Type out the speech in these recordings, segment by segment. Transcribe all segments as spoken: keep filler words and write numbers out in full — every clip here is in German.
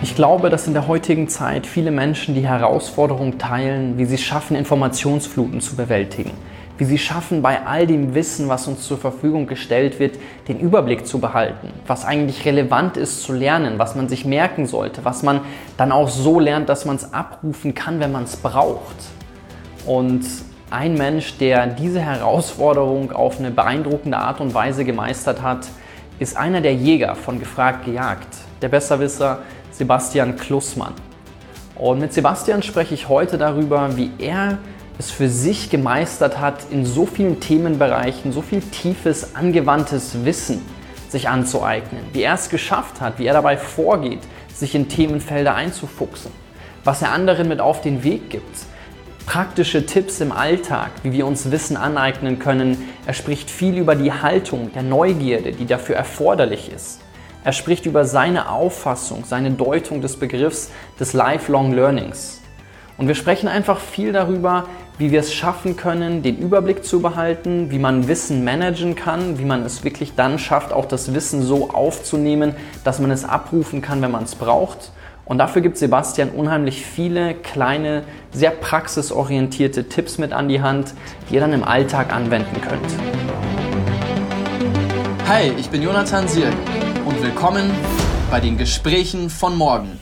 Ich glaube, dass in der heutigen Zeit viele Menschen die Herausforderung teilen, wie sie es schaffen, Informationsfluten zu bewältigen. Wie sie schaffen, bei all dem Wissen, was uns zur Verfügung gestellt wird, den Überblick zu behalten. Was eigentlich relevant ist zu lernen, was man sich merken sollte, was man dann auch so lernt, dass man es abrufen kann, wenn man es braucht. Und ein Mensch, der diese Herausforderung auf eine beeindruckende Art und Weise gemeistert hat, ist einer der Jäger von Gefragt gejagt, der Besserwisser Sebastian Klussmann. Und mit Sebastian spreche ich heute darüber, wie er es für sich gemeistert hat, in so vielen Themenbereichen so viel tiefes, angewandtes Wissen sich anzueignen, wie er es geschafft hat, wie er dabei vorgeht, sich in Themenfelder einzufuchsen, was er anderen mit auf den Weg gibt, praktische Tipps im Alltag, wie wir uns Wissen aneignen können. Er spricht viel über die Haltung der Neugierde, die dafür erforderlich ist. Er spricht über seine Auffassung, seine Deutung des Begriffs des Lifelong Learnings. Und wir sprechen einfach viel darüber, wie wir es schaffen können, den Überblick zu behalten, wie man Wissen managen kann, wie man es wirklich dann schafft, auch das Wissen so aufzunehmen, dass man es abrufen kann, wenn man es braucht. Und dafür gibt Sebastian unheimlich viele kleine, sehr praxisorientierte Tipps mit an die Hand, die ihr dann im Alltag anwenden könnt. Hi, ich bin Jonathan Sierk und willkommen bei den Gesprächen von morgen.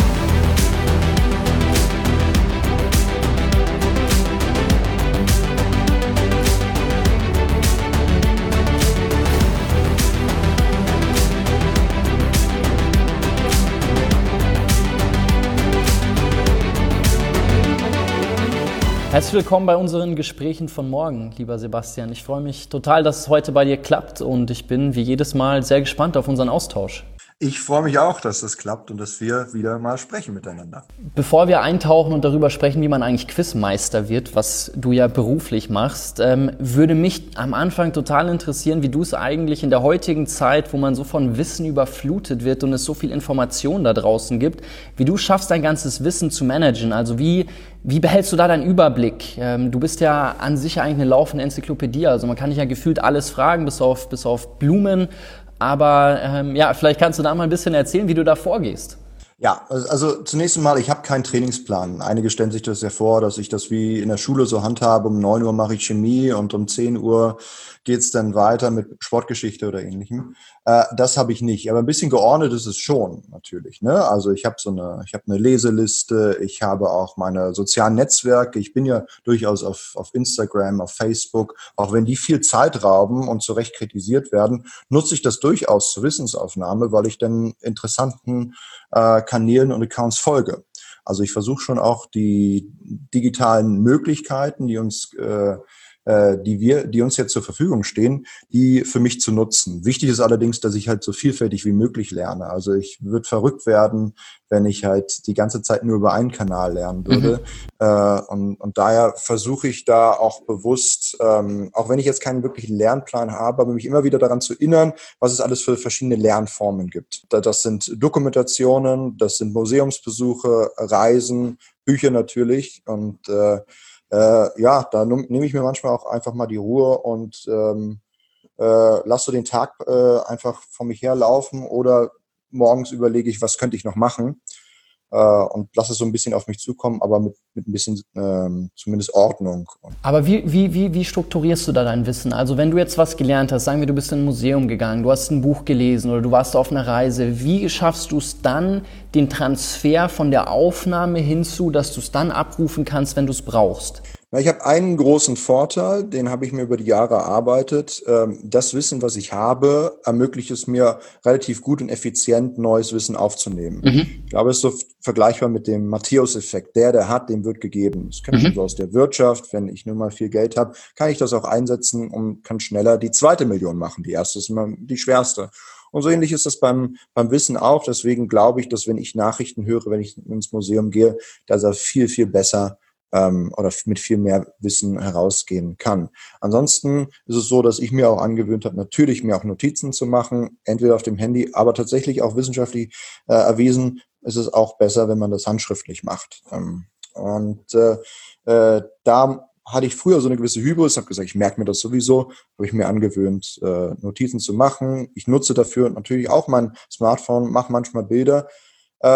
Herzlich willkommen bei unseren Gesprächen von morgen, lieber Sebastian. Ich freue mich total, dass es heute bei dir klappt und ich bin wie jedes Mal sehr gespannt auf unseren Austausch. Ich freue mich auch, dass das klappt und dass wir wieder mal sprechen miteinander. Bevor wir eintauchen und darüber sprechen, wie man eigentlich Quizmeister wird, was du ja beruflich machst, ähm, würde mich am Anfang total interessieren, wie du es eigentlich in der heutigen Zeit, wo man so von Wissen überflutet wird und es so viel Information da draußen gibt, wie du schaffst, dein ganzes Wissen zu managen. Also wie, wie behältst du da deinen Überblick? Ähm, du bist ja an sich eigentlich eine laufende Enzyklopädie, also man kann dich ja gefühlt alles fragen, bis auf, bis auf Blumen. Aber ähm, ja, vielleicht kannst du da mal ein bisschen erzählen, wie du da vorgehst. Ja, also zunächst einmal, ich habe keinen Trainingsplan. Einige stellen sich das ja vor, dass ich das wie in der Schule so handhabe. Um neun Uhr mache ich Chemie und um zehn Uhr geht's dann weiter mit Sportgeschichte oder Ähnlichem. Äh, das habe ich nicht. Aber ein bisschen geordnet ist es schon natürlich. Ne? Also ich habe so eine, ich habe eine Leseliste. Ich habe auch meine sozialen Netzwerke. Ich bin ja durchaus auf, auf Instagram, auf Facebook. Auch wenn die viel Zeit rauben und zu Recht kritisiert werden, nutze ich das durchaus zur Wissensaufnahme, weil ich dann interessanten äh, Kanälen und Accounts folge. Also ich versuche schon auch die digitalen Möglichkeiten, die uns äh, die wir, die uns jetzt zur Verfügung stehen, die für mich zu nutzen. Wichtig ist allerdings, dass ich halt so vielfältig wie möglich lerne. Also ich würde verrückt werden, wenn ich halt die ganze Zeit nur über einen Kanal lernen würde. Mhm. Äh, und, und daher versuche ich da auch bewusst, ähm, auch wenn ich jetzt keinen wirklichen Lernplan habe, aber mich immer wieder daran zu erinnern, was es alles für verschiedene Lernformen gibt. Das sind Dokumentationen, das sind Museumsbesuche, Reisen, Bücher natürlich und äh, Äh, ja, da nehme ich mir manchmal auch einfach mal die Ruhe und ähm, äh, lasse so den Tag äh, einfach vor mich herlaufen oder morgens überlege ich, was könnte ich noch machen äh, und lasse es so ein bisschen auf mich zukommen, aber mit, mit ein bisschen ähm, zumindest Ordnung. Aber wie, wie, wie, wie strukturierst du da dein Wissen? Also wenn du jetzt was gelernt hast, sagen wir, du bist in ein Museum gegangen, du hast ein Buch gelesen oder du warst auf einer Reise, wie schaffst du es dann, den Transfer von der Aufnahme hinzu, dass du es dann abrufen kannst, wenn du es brauchst? Na, ich habe einen großen Vorteil, den habe ich mir über die Jahre erarbeitet. Das Wissen, was ich habe, ermöglicht es mir relativ gut und effizient, neues Wissen aufzunehmen. Mhm. Ich glaube, es ist so vergleichbar mit dem Matthäus-Effekt. Der, der hat, dem wird gegeben. Das kenne ich mhm. so aus der Wirtschaft. Wenn ich nun mal viel Geld habe, kann ich das auch einsetzen und kann schneller die zweite Million machen. Die erste ist immer die schwerste. Und so ähnlich ist das beim, beim Wissen auch. Deswegen glaube ich, dass wenn ich Nachrichten höre, wenn ich ins Museum gehe, dass er viel, viel besser ähm, oder mit viel mehr Wissen herausgehen kann. Ansonsten ist es so, dass ich mir auch angewöhnt habe, natürlich mir auch Notizen zu machen, entweder auf dem Handy, aber tatsächlich auch wissenschaftlich äh, erwiesen, ist es auch besser, wenn man das handschriftlich macht. Ähm, und äh, äh, da hatte ich früher so eine gewisse Hybris, habe gesagt, ich merke mir das sowieso, habe ich mir angewöhnt, äh, Notizen zu machen. Ich nutze dafür natürlich auch mein Smartphone, mache manchmal Bilder. Äh,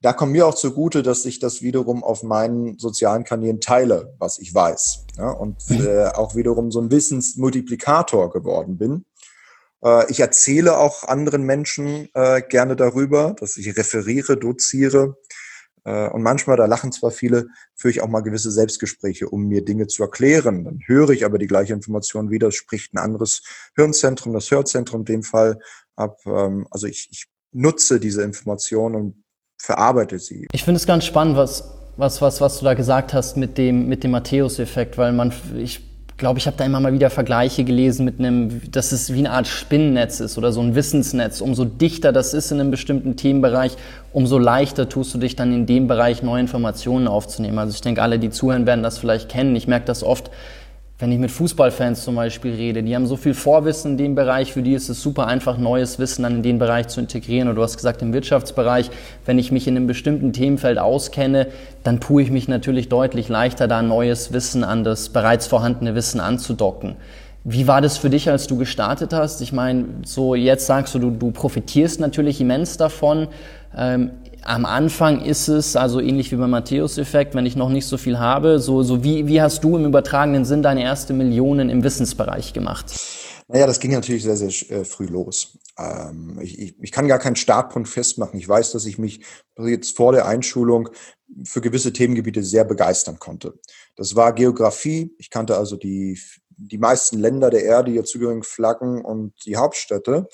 da kommt mir auch zugute, dass ich das wiederum auf meinen sozialen Kanälen teile, was ich weiß. Ja, und äh, auch wiederum so ein Wissensmultiplikator geworden bin. Äh, ich erzähle auch anderen Menschen äh, gerne darüber, dass ich referiere, doziere. Äh, und manchmal, da lachen zwar viele, führe ich auch mal gewisse Selbstgespräche, um mir Dinge zu erklären. Dann höre ich aber die gleiche Information wieder, es spricht ein anderes Hirnzentrum, das Hörzentrum in dem Fall ab. Ähm, also ich, ich nutze diese Information und verarbeite sie. Ich finde es ganz spannend, was, was, was, was du da gesagt hast mit dem, mit dem Matthäus-Effekt, weil man, ich glaube, ich habe da immer mal wieder Vergleiche gelesen mit einem, dass es wie eine Art Spinnennetz ist oder so ein Wissensnetz. Umso dichter das ist in einem bestimmten Themenbereich, umso leichter tust du dich dann in dem Bereich neue Informationen aufzunehmen. Also ich denke, alle, die zuhören, werden das vielleicht kennen. Ich merke das oft, wenn ich mit Fußballfans zum Beispiel rede, die haben so viel Vorwissen in dem Bereich, für die ist es super einfach, neues Wissen dann in den Bereich zu integrieren. Und du hast gesagt, im Wirtschaftsbereich, wenn ich mich in einem bestimmten Themenfeld auskenne, dann tue ich mich natürlich deutlich leichter, da neues Wissen an das bereits vorhandene Wissen anzudocken. Wie war das für dich, als du gestartet hast? Ich meine, so jetzt sagst du, du, du profitierst natürlich immens davon. Ähm, Am Anfang ist es, also ähnlich wie beim Matthäus-Effekt, wenn ich noch nicht so viel habe, so, so wie, wie hast du im übertragenen Sinn deine erste Millionen im Wissensbereich gemacht? Naja, das ging natürlich sehr, sehr äh, früh los. Ähm, ich, ich, ich kann gar keinen Startpunkt festmachen. Ich weiß, dass ich mich jetzt vor der Einschulung für gewisse Themengebiete sehr begeistern konnte. Das war Geografie. Ich kannte also die, die meisten Länder der Erde, die dazugehörigen Flaggen und die Hauptstädte.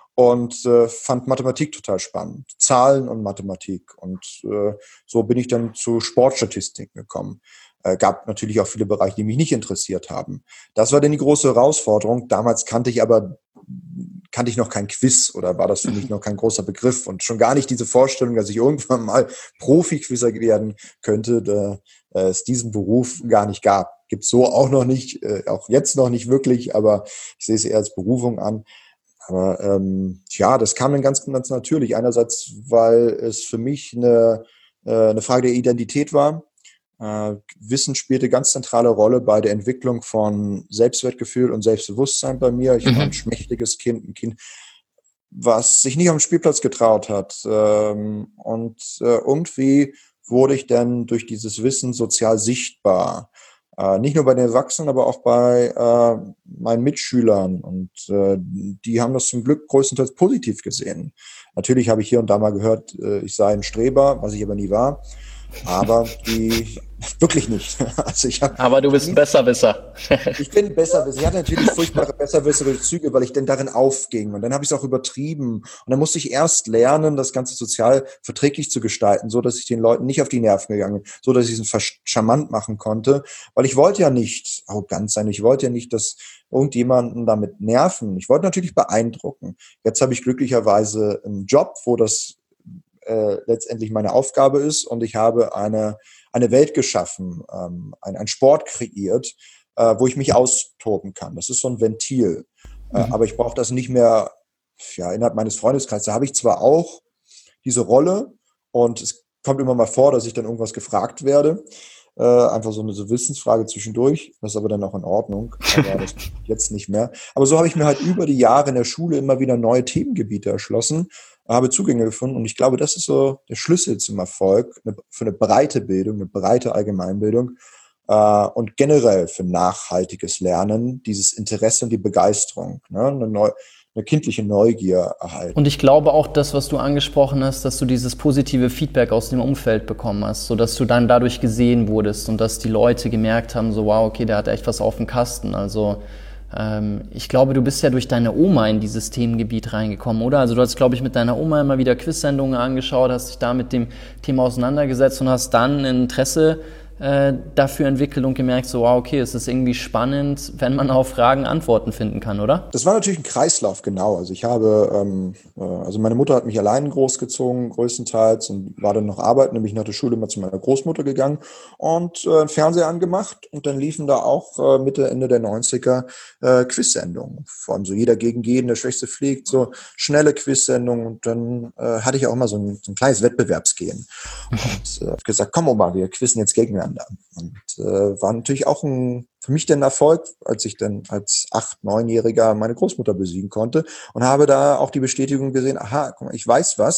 Und äh, fand Mathematik total spannend, Zahlen und Mathematik. Und äh, so bin ich dann zu Sportstatistiken gekommen. Äh, gab natürlich auch viele Bereiche, die mich nicht interessiert haben. Das war dann die große Herausforderung. Damals kannte ich aber kannte ich noch kein Quiz oder war das für mich noch kein großer Begriff und schon gar nicht diese Vorstellung, dass ich irgendwann mal Profi-Quizzer werden könnte, da äh, es diesen Beruf gar nicht gab. Gibt's so auch noch nicht, äh, auch jetzt noch nicht wirklich, aber ich sehe es eher als Berufung an. Aber ähm, ja, das kam dann ganz, ganz natürlich. Einerseits, weil es für mich eine, äh, eine Frage der Identität war. Äh, Wissen spielte ganz zentrale Rolle bei der Entwicklung von Selbstwertgefühl und Selbstbewusstsein bei mir. Ich war ein schmächtiges Kind, ein Kind, was sich nicht auf den Spielplatz getraut hat. Ähm, und äh, irgendwie wurde ich dann durch dieses Wissen sozial sichtbar. Äh, nicht nur bei den Erwachsenen, aber auch bei äh, meinen Mitschülern. Und äh, die haben das zum Glück größtenteils positiv gesehen. Natürlich habe ich hier und da mal gehört, äh, ich sei ein Streber, was ich aber nie war. Aber die wirklich nicht. Also ich hab, aber du bist ein Besserwisser. Ich bin Besserwisser. Ich hatte natürlich furchtbare besserwisserische Züge, weil ich denn darin aufging. Und dann habe ich es auch übertrieben. Und dann musste ich erst lernen, das Ganze sozial verträglich zu gestalten, so dass ich den Leuten nicht auf die Nerven gegangen bin, so dass ich es charmant machen konnte. Weil ich wollte ja nicht arrogant sein. Ich wollte ja nicht, dass irgendjemanden damit nerven. Ich wollte natürlich beeindrucken. Jetzt habe ich glücklicherweise einen Job, wo das äh, letztendlich meine Aufgabe ist. Und ich habe eine eine Welt geschaffen, ähm, ein, ein Sport kreiert, äh, wo ich mich austoben kann. Das ist so ein Ventil. Mhm. Äh, aber ich brauche das nicht mehr ja, innerhalb meines Freundeskreises. Da habe ich zwar auch diese Rolle und es kommt immer mal vor, dass ich dann irgendwas gefragt werde. Äh, einfach so eine so Wissensfrage zwischendurch. Das ist aber dann auch in Ordnung. Aber das jetzt nicht mehr. Aber so habe ich mir halt über die Jahre in der Schule immer wieder neue Themengebiete erschlossen, habe Zugänge gefunden und ich glaube, das ist so der Schlüssel zum Erfolg eine, für eine breite Bildung, eine breite Allgemeinbildung äh, und generell für nachhaltiges Lernen, dieses Interesse und die Begeisterung, ne, eine, neu, eine kindliche Neugier erhalten. Und ich glaube auch das, was du angesprochen hast, dass du dieses positive Feedback aus dem Umfeld bekommen hast, sodass du dann dadurch gesehen wurdest und dass die Leute gemerkt haben, so wow, okay, der hat echt was auf dem Kasten, also ich glaube, du bist ja durch deine Oma in dieses Themengebiet reingekommen, oder? Also du hast, glaube ich, mit deiner Oma immer wieder Quiz-Sendungen angeschaut, hast dich da mit dem Thema auseinandergesetzt und hast dann ein Interesse äh, dafür entwickelt und gemerkt, so wow, okay, es ist irgendwie spannend, wenn man auf Fragen Antworten finden kann, oder? Das war natürlich ein Kreislauf, genau. Also ich habe, ähm, äh, also meine Mutter hat mich allein großgezogen, größtenteils, und war dann noch arbeiten, nämlich nach der Schule immer zu meiner Großmutter gegangen und äh, einen Fernseher angemacht und dann liefen da auch äh, Mitte, Ende der neunziger äh, Quiz-Sendungen. Vor allem so jeder gegen jeden, der Schwächste fliegt, so schnelle Quiz-Sendungen und dann äh, hatte ich auch immer so ein, so ein kleines Wettbewerbsgehen und äh, habe gesagt, komm Oma, wir quizzen jetzt gegeneinander. Und äh, war natürlich auch ein, für mich ein Erfolg, als ich dann als acht-, neunjähriger meine Großmutter besiegen konnte und habe da auch die Bestätigung gesehen, aha, guck mal, ich weiß was,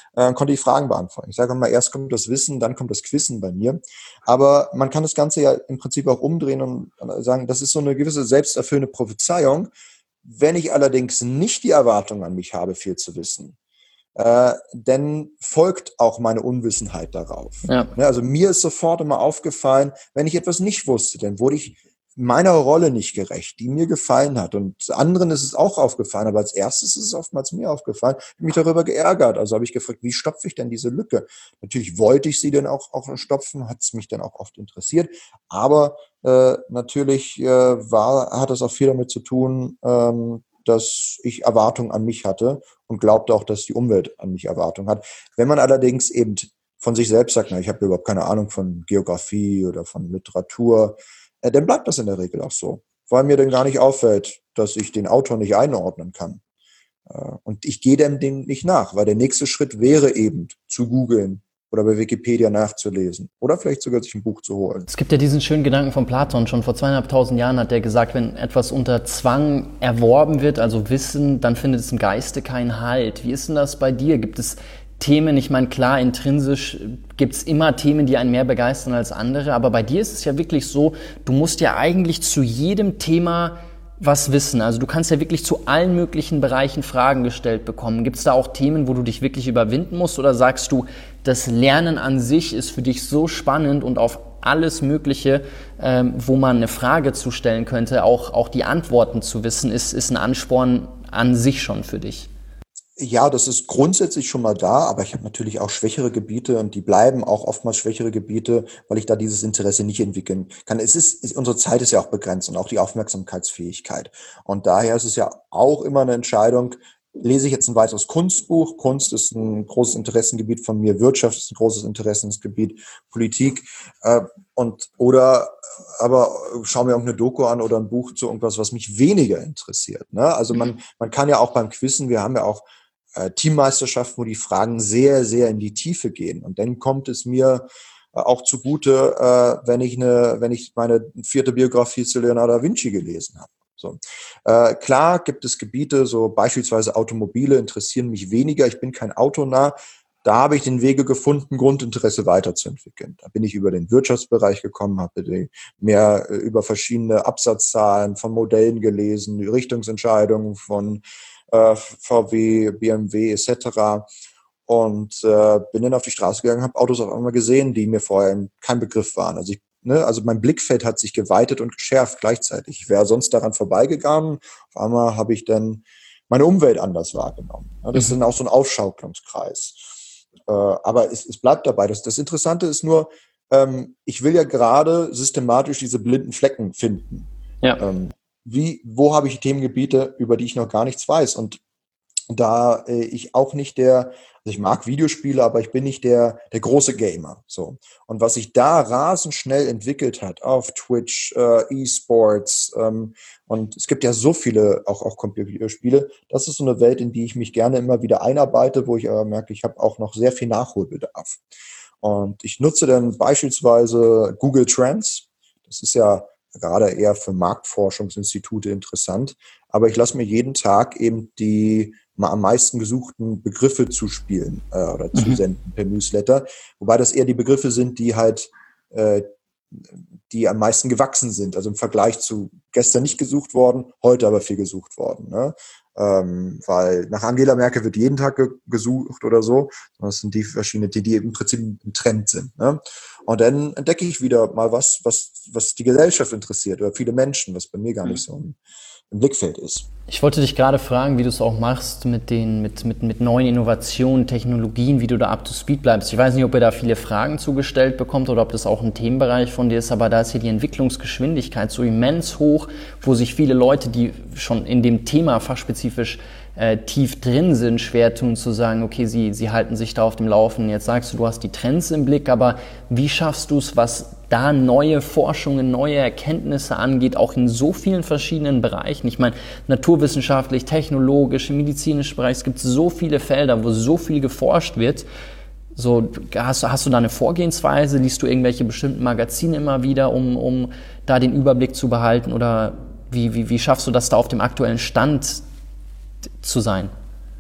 äh, konnte ich Fragen beantworten. Ich sage immer, erst kommt das Wissen, dann kommt das Quizzen bei mir. Aber man kann das Ganze ja im Prinzip auch umdrehen und sagen, das ist so eine gewisse selbsterfüllende Prophezeiung. Wenn ich allerdings nicht die Erwartung an mich habe, viel zu wissen, äh, dann folgt auch meine Unwissenheit darauf. Ja. Also mir ist sofort immer aufgefallen, wenn ich etwas nicht wusste, dann wurde ich meiner Rolle nicht gerecht, die mir gefallen hat. Und anderen ist es auch aufgefallen, aber als erstes ist es oftmals mir aufgefallen. Ich habe mich darüber geärgert. Also habe ich gefragt, wie stopfe ich denn diese Lücke? Natürlich wollte ich sie dann auch, auch stopfen, hat es mich dann auch oft interessiert. Aber äh, natürlich äh, war, hat es auch viel damit zu tun, ähm, dass ich Erwartungen an mich hatte und glaubte auch, dass die Umwelt an mich Erwartungen hat. Wenn man allerdings eben von sich selbst sagt, na, ich habe überhaupt keine Ahnung von Geografie oder von Literatur, äh, dann bleibt das in der Regel auch so, weil mir dann gar nicht auffällt, dass ich den Autor nicht einordnen kann. Äh, und ich gehe dem, dem nicht nach, weil der nächste Schritt wäre eben zu googeln oder bei Wikipedia nachzulesen oder vielleicht sogar sich ein Buch zu holen. Es gibt ja diesen schönen Gedanken von Platon, schon vor zweieinhalbtausend Jahren hat er gesagt, wenn etwas unter Zwang erworben wird, also Wissen, dann findet es im Geiste keinen Halt. Wie ist denn das bei dir? Gibt es Themen, ich meine, klar, intrinsisch gibt es immer Themen, die einen mehr begeistern als andere, aber bei dir ist es ja wirklich so, du musst ja eigentlich zu jedem Thema was wissen. Also du kannst ja wirklich zu allen möglichen Bereichen Fragen gestellt bekommen. Gibt es da auch Themen, wo du dich wirklich überwinden musst, oder sagst du, das Lernen an sich ist für dich so spannend und auf alles Mögliche, ähm, wo man eine Frage zu stellen könnte, auch, auch die Antworten zu wissen, ist, ist ein Ansporn an sich schon für dich? Ja, das ist grundsätzlich schon mal da, aber ich habe natürlich auch schwächere Gebiete und die bleiben auch oftmals schwächere Gebiete, weil ich da dieses Interesse nicht entwickeln kann. Es ist, ist unsere Zeit ist ja auch begrenzt und auch die Aufmerksamkeitsfähigkeit. Und daher ist es ja auch immer eine Entscheidung, lese ich jetzt ein weiteres Kunstbuch? Kunst ist ein großes Interessengebiet von mir, Wirtschaft ist ein großes Interessensgebiet, Politik äh, und oder aber schau mir irgendeine Doku an oder ein Buch zu irgendwas, was mich weniger interessiert. Ne? Also man man kann ja auch beim Quizzen, wir haben ja auch äh, Teammeisterschaften, wo die Fragen sehr, sehr in die Tiefe gehen. Und dann kommt es mir äh, auch zugute, äh, wenn ich eine, wenn ich meine vierte Biografie zu Leonardo da Vinci gelesen habe. So. Äh, klar gibt es Gebiete, so beispielsweise Automobile interessieren mich weniger. Ich bin kein Autonah. Da habe ich den Wege gefunden, Grundinteresse weiterzuentwickeln. Da bin ich über den Wirtschaftsbereich gekommen, habe mehr über verschiedene Absatzzahlen von Modellen gelesen, die Richtungsentscheidungen von äh, V W, B M W et cetera. Und äh, bin dann auf die Straße gegangen, habe Autos auf einmal gesehen, die mir vorher kein Begriff waren. Also ich Ne, also mein Blickfeld hat sich geweitet und geschärft gleichzeitig. Ich wäre sonst daran vorbeigegangen. Auf einmal habe ich dann meine Umwelt anders wahrgenommen. Ja, das mhm. ist dann auch so ein Aufschaukelungskreis. Äh, aber es, es bleibt dabei. Das, das Interessante ist nur, ähm, ich will ja gerade systematisch diese blinden Flecken finden. Ja. Ähm, wie, wo habe ich Themengebiete, über die ich noch gar nichts weiß? Und da äh, ich auch nicht der, also ich mag Videospiele, aber ich bin nicht der der große Gamer. So. Und was sich da rasend schnell entwickelt hat auf Twitch, äh, E-Sports, ähm, und es gibt ja so viele auch auch Computerspiele, das ist so eine Welt, in die ich mich gerne immer wieder einarbeite, wo ich aber merke, ich habe auch noch sehr viel Nachholbedarf. Und ich nutze dann beispielsweise Google Trends. Das ist ja gerade eher für Marktforschungsinstitute interessant. Aber ich lasse mir jeden Tag eben die mal am meisten gesuchten Begriffe zuspielen äh, oder mhm. zusenden per Newsletter. Wobei das eher die Begriffe sind, die halt, äh, die am meisten gewachsen sind. Also im Vergleich zu gestern nicht gesucht worden, heute aber viel gesucht worden. Ne? Ähm, weil nach Angela Merkel wird jeden Tag ge- gesucht oder so. Das sind die verschiedenen, die, die im Prinzip ein Trend sind. Ne? Und dann entdecke ich wieder mal was, was, was die Gesellschaft interessiert oder viele Menschen, was bei mir gar nicht so im, im Blickfeld ist. Ich wollte dich gerade fragen, wie du es auch machst mit den mit, mit, mit neuen Innovationen, Technologien, wie du da up to speed bleibst. Ich weiß nicht, ob ihr da viele Fragen zugestellt bekommt oder ob das auch ein Themenbereich von dir ist, aber da ist hier die Entwicklungsgeschwindigkeit so immens hoch, wo sich viele Leute, die schon in dem Thema fachspezifisch äh, tief drin sind, schwer tun zu sagen, okay, sie, sie halten sich da auf dem Laufenden. Jetzt sagst du, du hast die Trends im Blick, aber wie schaffst du es, was da neue Forschungen, neue Erkenntnisse angeht, auch in so vielen verschiedenen Bereichen? Ich meine, naturwissenschaftlich, technologisch, im medizinischen Bereich, es gibt so viele Felder, wo so viel geforscht wird. So, hast, hast du da eine Vorgehensweise? Liest du irgendwelche bestimmten Magazine immer wieder, um, um da den Überblick zu behalten? Oder wie, wie, wie schaffst du das, da auf dem aktuellen Stand zu sein?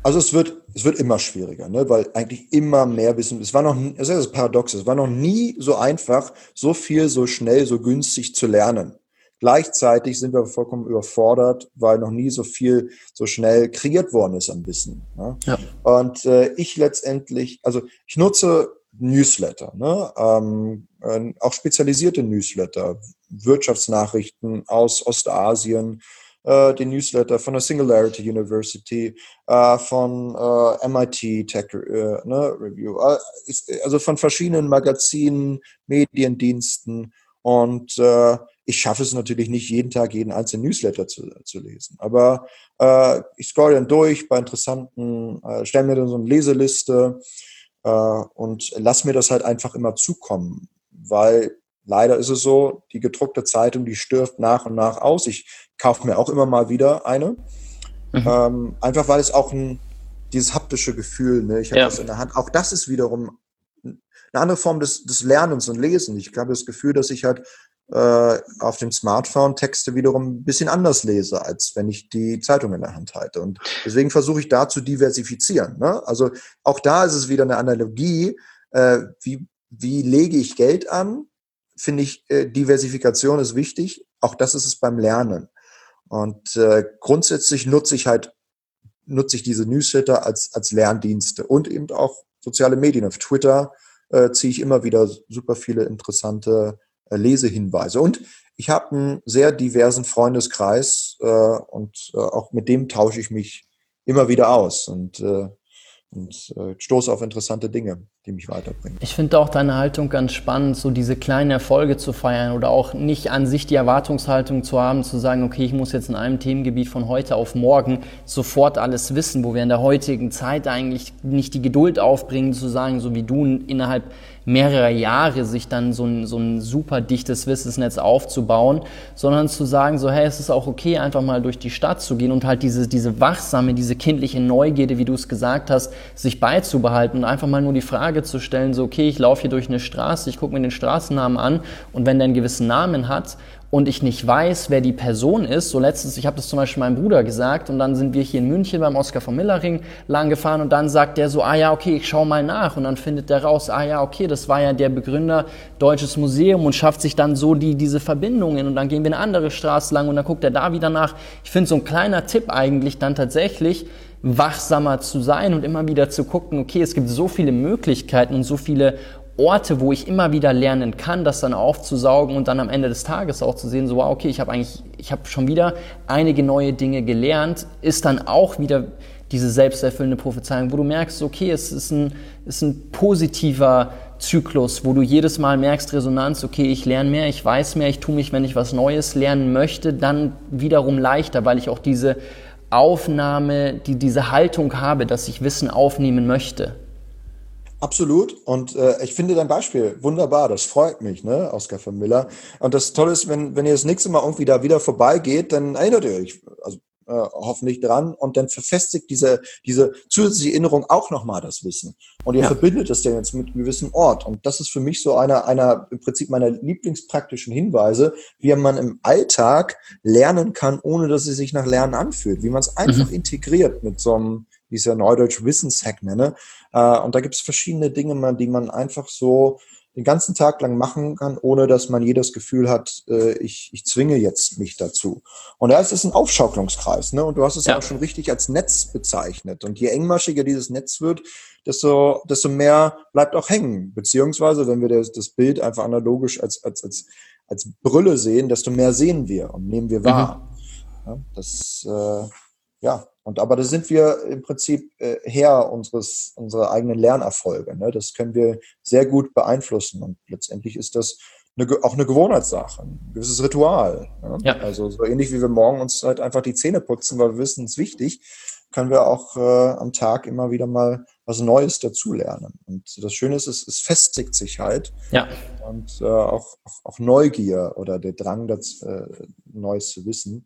Also es wird, es wird immer schwieriger, ne? Weil eigentlich immer mehr Wissen, es war noch, nie- das ist das Paradox, es war noch nie so einfach, so viel, so schnell, so günstig zu lernen. Gleichzeitig sind wir vollkommen überfordert, weil noch nie so viel, so schnell kreiert worden ist an Wissen. Ne? Ja. Und äh, ich letztendlich, also ich nutze Newsletter, ne? ähm, äh, auch spezialisierte Newsletter, Wirtschaftsnachrichten aus Ostasien, äh, den Newsletter von der Singularity University, äh, von äh, M I T Tech äh, ne, Review, äh, ist, also von verschiedenen Magazinen, Mediendiensten und äh, ich schaffe es natürlich nicht, jeden Tag jeden einzelnen Newsletter zu, zu lesen. Aber äh, ich scroll dann durch bei interessanten, äh, stelle mir dann so eine Leseliste äh, und lass mir das halt einfach immer zukommen. Weil leider ist es so, die gedruckte Zeitung, die stirbt nach und nach aus. Ich kaufe mir auch immer mal wieder eine. Mhm. Ähm, einfach weil es auch ein, dieses haptische Gefühl, ne? Ich habe Ja. das in der Hand. Auch das ist wiederum eine andere Form des, des Lernens und Lesens. Ich habe das Gefühl, dass ich halt äh, auf dem Smartphone Texte wiederum ein bisschen anders lese, als wenn ich die Zeitung in der Hand halte. Und deswegen versuche ich da zu diversifizieren. Ne? Also auch da ist es wieder eine Analogie. Äh, wie, wie lege ich Geld an? Finde ich, äh, Diversifikation ist wichtig. Auch das ist es beim Lernen. Und äh, grundsätzlich nutze ich halt, nutze ich diese Newsletter als, als Lerndienste und eben auch soziale Medien. Auf Twitter äh, ziehe ich immer wieder super viele interessante äh, Lesehinweise. Und ich habe einen sehr diversen Freundeskreis äh, und äh, auch mit dem tausche ich mich immer wieder aus und, äh, und äh, stoße auf interessante Dinge, die mich weiterbringen. Ich finde auch deine Haltung ganz spannend, so diese kleinen Erfolge zu feiern oder auch nicht an sich die Erwartungshaltung zu haben, zu sagen, okay, ich muss jetzt in einem Themengebiet von heute auf morgen sofort alles wissen, wo wir in der heutigen Zeit eigentlich nicht die Geduld aufbringen, zu sagen, so wie du innerhalb mehrerer Jahre sich dann so ein, so ein super dichtes Wissensnetz aufzubauen, sondern zu sagen, so hey, es ist auch okay, einfach mal durch die Stadt zu gehen und halt diese, diese wachsame, diese kindliche Neugierde, wie du es gesagt hast, sich beizubehalten und einfach mal nur die Frage zu stellen, so okay, ich laufe hier durch eine Straße, ich gucke mir den Straßennamen an und wenn der einen gewissen Namen hat und ich nicht weiß, wer die Person ist, so letztens, ich habe das zum Beispiel meinem Bruder gesagt und dann sind wir hier in München beim Oskar von Miller-Ring lang gefahren und dann sagt der so, ah ja, okay, ich schau mal nach und dann findet der raus, ah ja, okay, das war ja der Begründer Deutsches Museum und schafft sich dann so die diese Verbindungen und dann gehen wir eine andere Straße lang und dann guckt er da wieder nach. Ich finde so ein kleiner Tipp eigentlich dann tatsächlich, wachsamer zu sein und immer wieder zu gucken, okay, es gibt so viele Möglichkeiten und so viele Orte, wo ich immer wieder lernen kann, das dann aufzusaugen und dann am Ende des Tages auch zu sehen, so wow, okay, ich habe eigentlich, ich habe schon wieder einige neue Dinge gelernt, ist dann auch wieder diese selbsterfüllende Prophezeiung, wo du merkst, okay, es ist ein, ist ein positiver Zyklus, wo du jedes Mal merkst, Resonanz, okay, ich lerne mehr, ich weiß mehr, ich tue mich, wenn ich was Neues lernen möchte, dann wiederum leichter, weil ich auch diese Aufnahme, die, diese Haltung habe, dass ich Wissen aufnehmen möchte. Absolut. Und äh, ich finde dein Beispiel wunderbar. Das freut mich, ne, Oskar von Miller. Und das Tolle ist, wenn, wenn ihr das nächste Mal irgendwie da wieder vorbeigeht, dann erinnert ihr euch also, äh, hoffentlich dran und dann verfestigt diese, diese zusätzliche Erinnerung auch nochmal das Wissen. Und ihr Ja. verbindet es dann jetzt mit einem gewissen Ort. Und das ist für mich so einer, einer im Prinzip meiner lieblingspraktischen Hinweise, wie man im Alltag lernen kann, ohne dass es sich nach Lernen anfühlt. Wie man es einfach mhm. integriert mit so einem, wie ich es ja neudeutsch Wissenshack nenne. Uh, und da gibt es verschiedene Dinge, die man einfach so den ganzen Tag lang machen kann, ohne dass man jedes Gefühl hat, äh, ich, ich zwinge jetzt mich dazu. Und da ist es ein Aufschaukelungskreis, ne? Und du hast es ja. ja auch schon richtig als Netz bezeichnet. Und je engmaschiger dieses Netz wird, desto, desto mehr bleibt auch hängen. Beziehungsweise, wenn wir das, das Bild einfach analogisch als, als, als, als Brille sehen, desto mehr sehen wir und nehmen wir wahr. Mhm. Ja, das, äh, ja. Und aber da sind wir im Prinzip äh, Herr unseres, unserer eigenen Lernerfolge. Ne? Das können wir sehr gut beeinflussen. Und letztendlich ist das eine, auch eine Gewohnheitssache, ein gewisses Ritual. Ne? Ja. Also so ähnlich wie wir morgen uns halt einfach die Zähne putzen, weil wir wissen, es ist wichtig, können wir auch äh, am Tag immer wieder mal was Neues dazulernen. Und das Schöne ist, es, es festigt sich halt. Ja. Und äh, auch, auch, auch Neugier oder der Drang, das äh, Neues zu wissen,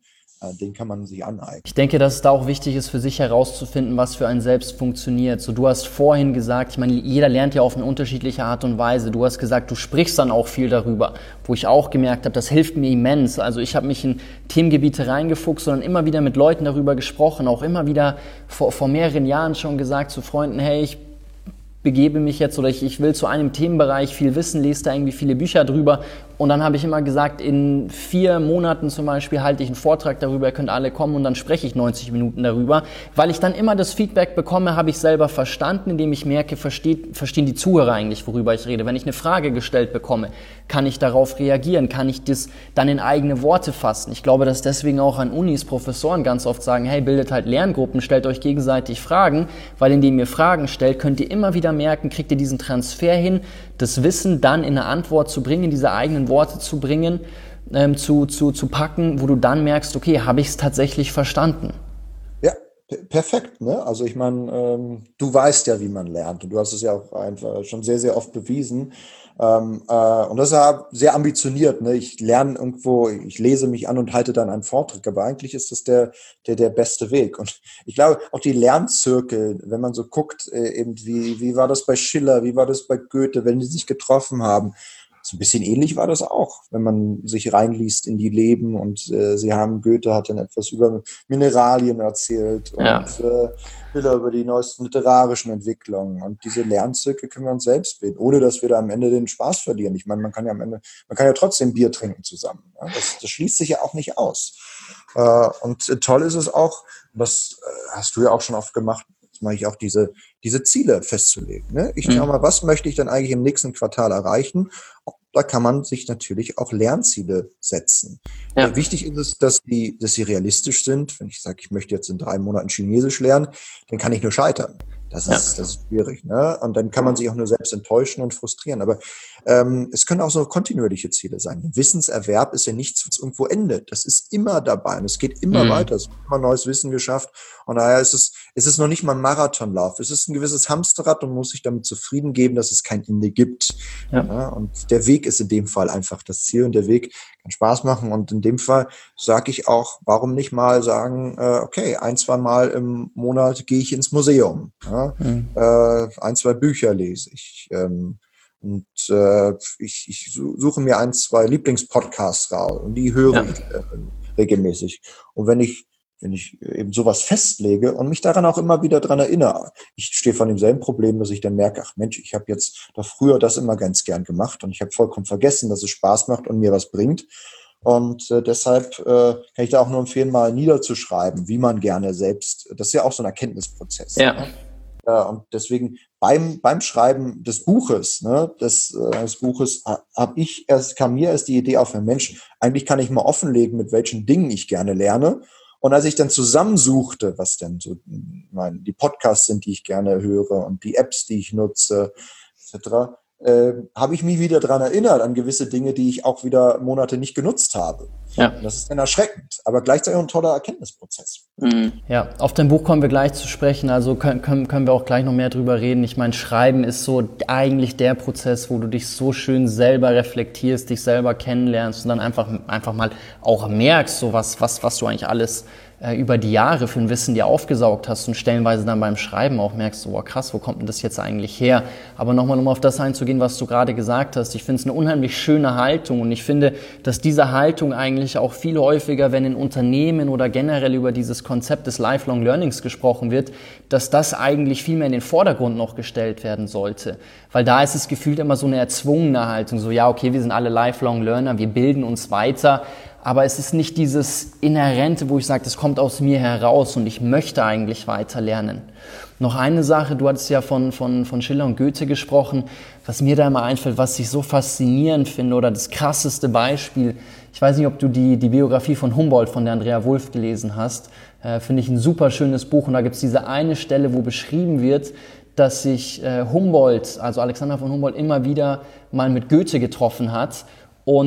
Den kann man sich aneignen. Ich denke, dass es da auch wichtig ist, für sich herauszufinden, was für einen selbst funktioniert. So, du hast vorhin gesagt, ich meine, jeder lernt ja auf eine unterschiedliche Art und Weise. Du hast gesagt, du sprichst dann auch viel darüber, wo ich auch gemerkt habe, das hilft mir immens. Also ich habe mich in Themengebiete reingefuchst und dann immer wieder mit Leuten darüber gesprochen, auch immer wieder vor, vor mehreren Jahren schon gesagt zu Freunden, hey, ich begebe mich jetzt oder ich, ich will zu einem Themenbereich viel wissen, lese da irgendwie viele Bücher drüber und dann habe ich immer gesagt, in vier Monaten zum Beispiel halte ich einen Vortrag darüber, ihr könnt alle kommen und dann spreche ich neunzig Minuten darüber, weil ich dann immer das Feedback bekomme, habe ich selber verstanden, indem ich merke, versteht, verstehen die Zuhörer eigentlich, worüber ich rede. Wenn ich eine Frage gestellt bekomme, kann ich darauf reagieren, kann ich das dann in eigene Worte fassen. Ich glaube, dass deswegen auch an Unis Professoren ganz oft sagen, hey, bildet halt Lerngruppen, stellt euch gegenseitig Fragen, weil indem ihr Fragen stellt, könnt ihr immer wieder merken, kriegt ihr diesen Transfer hin, das Wissen dann in eine Antwort zu bringen, diese eigenen Worte zu bringen, ähm, zu, zu, zu packen, wo du dann merkst, okay, habe ich es tatsächlich verstanden? Ja, p- perfekt. Ne? Also ich meine, ähm, du weißt ja, wie man lernt und du hast es ja auch einfach schon sehr, sehr oft bewiesen. Ähm, äh, und das ist ja sehr ambitioniert. Ne? Ich lerne irgendwo, ich lese mich an und halte dann einen Vortrag, aber eigentlich ist das der, der, der beste Weg. Und ich glaube, auch die Lernzirkel, wenn man so guckt, äh, eben wie, wie war das bei Schiller, wie war das bei Goethe, wenn die sich getroffen haben. So ein bisschen ähnlich war das auch, wenn man sich reinliest in die Leben und äh, sie haben, Goethe hat dann etwas über Mineralien erzählt und Ja. äh, Schiller über die neuesten literarischen Entwicklungen und diese Lernzirkel können wir uns selbst wählen, ohne dass wir da am Ende den Spaß verlieren. Ich meine, man kann ja am Ende, man kann ja trotzdem Bier trinken zusammen. Ja? Das, das schließt sich ja auch nicht aus. Äh, und äh, toll ist es auch, das äh, hast du ja auch schon oft gemacht, das mache ich auch, diese, diese Ziele festzulegen. Ne? Ich schau mal, was möchte ich denn eigentlich im nächsten Quartal erreichen? Da kann man sich natürlich auch Lernziele setzen. Ja. Äh, wichtig ist es, dass die, dass sie realistisch sind. Wenn ich sage, ich möchte jetzt in drei Monaten Chinesisch lernen, dann kann ich nur scheitern. Das Ja. ist, das ist schwierig. Ne? Und dann kann man sich auch nur selbst enttäuschen und frustrieren. Aber ähm, es können auch so kontinuierliche Ziele sein. Wissenserwerb ist ja nichts, was irgendwo endet. Das ist immer dabei und es geht immer Mhm. weiter. Es wird immer neues Wissen geschafft. Und daher ist es, ist es noch nicht mal ein Marathonlauf. Es ist ein gewisses Hamsterrad und man muss sich damit zufrieden geben, dass es kein Ende gibt. Ja. Ja, und der Weg ist in dem Fall einfach das Ziel und der Weg kann Spaß machen. Und in dem Fall sage ich auch, warum nicht mal sagen, äh, okay, ein, zwei Mal im Monat gehe ich ins Museum. Ja? Mhm. Äh, ein, zwei Bücher lese ich. Ähm, und äh, ich, ich su- suche mir ein, zwei Lieblingspodcasts raus und die höre Ja. ich äh, regelmäßig. Und wenn ich wenn ich eben sowas festlege und mich daran auch immer wieder dran erinnere. Ich stehe vor demselben Problem, dass ich dann merke, ach Mensch, ich habe jetzt da früher das immer ganz gern gemacht und ich habe vollkommen vergessen, dass es Spaß macht und mir was bringt. Und äh, deshalb äh, kann ich da auch nur empfehlen, mal niederzuschreiben, wie man gerne selbst, das ist ja auch so ein Erkenntnisprozess. Ja. Ne? Äh, und deswegen beim, beim Schreiben des Buches, ne, des, äh, des Buches ha, hab ich erst, kam mir erst die Idee auf, Mensch, eigentlich kann ich mal offenlegen, mit welchen Dingen ich gerne lerne. Und als ich dann zusammensuchte, was denn so mein, die Podcasts sind, die ich gerne höre und die Apps, die ich nutze, et cetera, äh, habe ich mich wieder daran erinnert, an gewisse Dinge, die ich auch wieder Monate nicht genutzt habe. Ja. Und das ist dann erschreckend, aber gleichzeitig auch ein toller Erkenntnisprozess. Ja, auf dein Buch kommen wir gleich zu sprechen, also können, können, können wir auch gleich noch mehr drüber reden. Ich meine, Schreiben ist so eigentlich der Prozess, wo du dich so schön selber reflektierst, dich selber kennenlernst und dann einfach, einfach mal auch merkst, so was, was, was du eigentlich alles äh, über die Jahre für ein Wissen dir aufgesaugt hast und stellenweise dann beim Schreiben auch merkst, so, oh krass, wo kommt denn das jetzt eigentlich her? Aber nochmal, um auf das einzugehen, was du gerade gesagt hast, ich finde es eine unheimlich schöne Haltung und ich finde, dass diese Haltung eigentlich auch viel häufiger, wenn in Unternehmen oder generell über dieses Konzept des Lifelong Learnings gesprochen wird, dass das eigentlich viel mehr in den Vordergrund noch gestellt werden sollte. Weil da ist es gefühlt immer so eine erzwungene Haltung, so ja, okay, wir sind alle Lifelong Learner, wir bilden uns weiter, aber es ist nicht dieses Inhärente, wo ich sage, das kommt aus mir heraus und ich möchte eigentlich weiter lernen. Noch eine Sache, du hattest ja von, von, von Schiller und Goethe gesprochen, was mir da immer einfällt, was ich so faszinierend finde oder das krasseste Beispiel, ich weiß nicht, ob du die, die Biografie von Humboldt von der Andrea Wulf gelesen hast, äh, finde ich ein super schönes Buch und da gibt es diese eine Stelle, wo beschrieben wird, dass sich äh, Humboldt, also Alexander von Humboldt, immer wieder mal mit Goethe getroffen hat und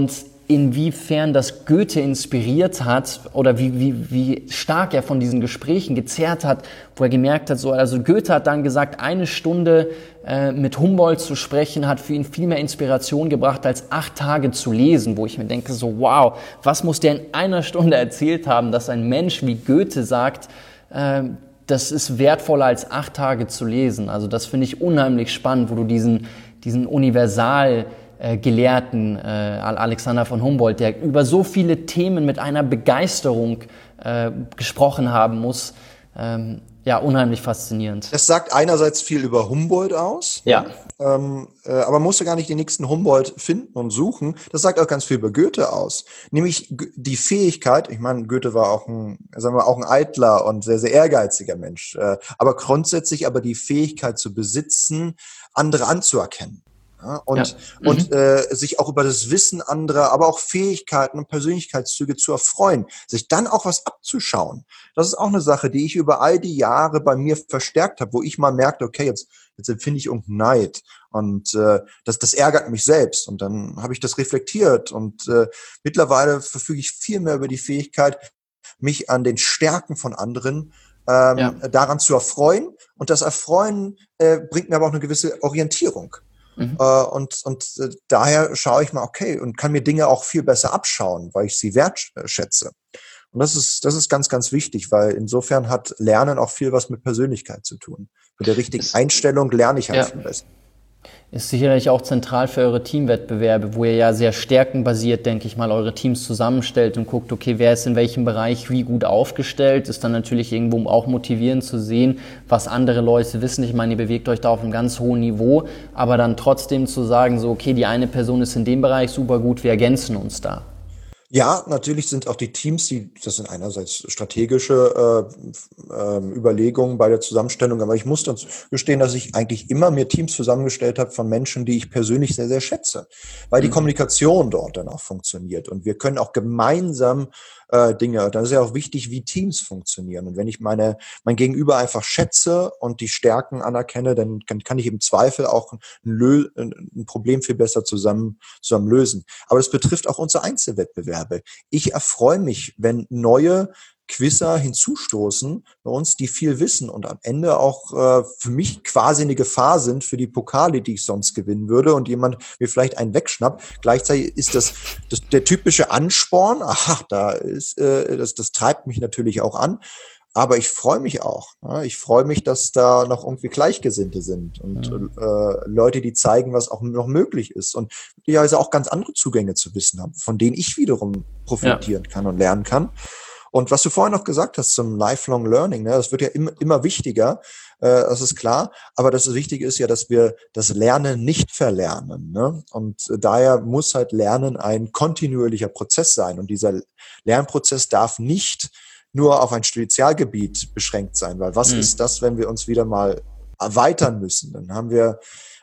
inwiefern das Goethe inspiriert hat oder wie, wie, wie stark er von diesen Gesprächen gezerrt hat, wo er gemerkt hat, so, also Goethe hat dann gesagt, eine Stunde äh, mit Humboldt zu sprechen, hat für ihn viel mehr Inspiration gebracht, als acht Tage zu lesen, wo ich mir denke, so wow, was muss der in einer Stunde erzählt haben, dass ein Mensch wie Goethe sagt, äh, das ist wertvoller als acht Tage zu lesen. Also das finde ich unheimlich spannend, wo du diesen, diesen Universal Äh, Gelehrten, äh, Alexander von Humboldt, der über so viele Themen mit einer Begeisterung äh, gesprochen haben muss. Ähm, ja, unheimlich faszinierend. Das sagt einerseits viel über Humboldt aus. Ja. Ähm, äh, aber man muss ja gar nicht den nächsten Humboldt finden und suchen. Das sagt auch ganz viel über Goethe aus. Nämlich die Fähigkeit, ich meine, Goethe war auch ein, sagen wir, auch ein eitler und sehr, sehr ehrgeiziger Mensch. Äh, aber grundsätzlich aber die Fähigkeit zu besitzen, andere anzuerkennen. Ja, und ja. Mhm. und äh, sich auch über das Wissen anderer, aber auch Fähigkeiten und Persönlichkeitszüge zu erfreuen, sich dann auch was abzuschauen. Das ist auch eine Sache, die ich über all die Jahre bei mir verstärkt habe, wo ich mal merkte, okay, jetzt, jetzt empfinde ich irgendeinen Neid und äh, das, das ärgert mich selbst. Und dann habe ich das reflektiert und äh, mittlerweile verfüge ich viel mehr über die Fähigkeit, mich an den Stärken von anderen ähm, ja. daran zu erfreuen. Und das Erfreuen äh, bringt mir aber auch eine gewisse Orientierung. Mhm. Äh, und und äh, daher schaue ich mal, okay, und kann mir Dinge auch viel besser abschauen, weil ich sie wertschätze. Und das ist das ist ganz, ganz wichtig, weil insofern hat Lernen auch viel was mit Persönlichkeit zu tun. Mit der richtigen Einstellung lerne ich halt ja. viel besser. Ist sicherlich auch zentral für eure Teamwettbewerbe, wo ihr ja sehr stärkenbasiert, denke ich mal, eure Teams zusammenstellt und guckt, okay, wer ist in welchem Bereich wie gut aufgestellt, ist dann natürlich irgendwo auch motivierend zu sehen, was andere Leute wissen. Ich meine, ihr bewegt euch da auf einem ganz hohen Niveau, aber dann trotzdem zu sagen, so, okay, die eine Person ist in dem Bereich super gut, wir ergänzen uns da. Ja, natürlich sind auch die Teams, die, das sind einerseits strategische äh, äh, Überlegungen bei der Zusammenstellung, aber ich muss dazu gestehen, dass ich eigentlich immer mir Teams zusammengestellt habe von Menschen, die ich persönlich sehr, sehr schätze, weil die Kommunikation dort dann auch funktioniert und wir können auch gemeinsam äh, Dinge, dann ist ja auch wichtig, wie Teams funktionieren und wenn ich meine mein Gegenüber einfach schätze und die Stärken anerkenne, dann kann, kann ich im Zweifel auch ein, Lö- ein Problem viel besser zusammen, zusammen lösen. Aber das betrifft auch unsere Einzelwettbewerbe. Ich erfreue mich, wenn neue Quizzer hinzustoßen bei uns, die viel wissen und am Ende auch äh, für mich quasi eine Gefahr sind für die Pokale, die ich sonst gewinnen würde und jemand mir vielleicht einen wegschnappt. Gleichzeitig ist das, das der typische Ansporn, aha, da ist, äh, das, das treibt mich natürlich auch an. Aber ich freue mich auch. Ja, ich freue mich, dass da noch irgendwie Gleichgesinnte sind und mhm. äh, Leute, die zeigen, was auch noch möglich ist und die also auch ganz andere Zugänge zu Wissen haben, von denen ich wiederum profitieren ja. kann und lernen kann. Und was du vorhin noch gesagt hast zum Lifelong Learning, ne, das wird ja immer, immer wichtiger, äh, das ist klar. Aber das Wichtige ist ja, dass wir das Lernen nicht verlernen. Ne? Und äh, daher muss halt Lernen ein kontinuierlicher Prozess sein. Und dieser Lernprozess darf nicht nur auf ein Spezialgebiet beschränkt sein, weil was mhm. ist das, wenn wir uns wieder mal erweitern müssen? Dann haben wir,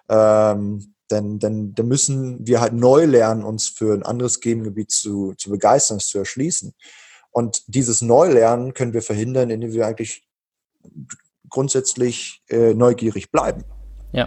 ähm, dann, dann, dann müssen wir halt neu lernen, uns für ein anderes Themengebiet zu, zu begeistern, es zu erschließen. Und dieses Neulernen können wir verhindern, indem wir eigentlich grundsätzlich äh, neugierig bleiben. Ja.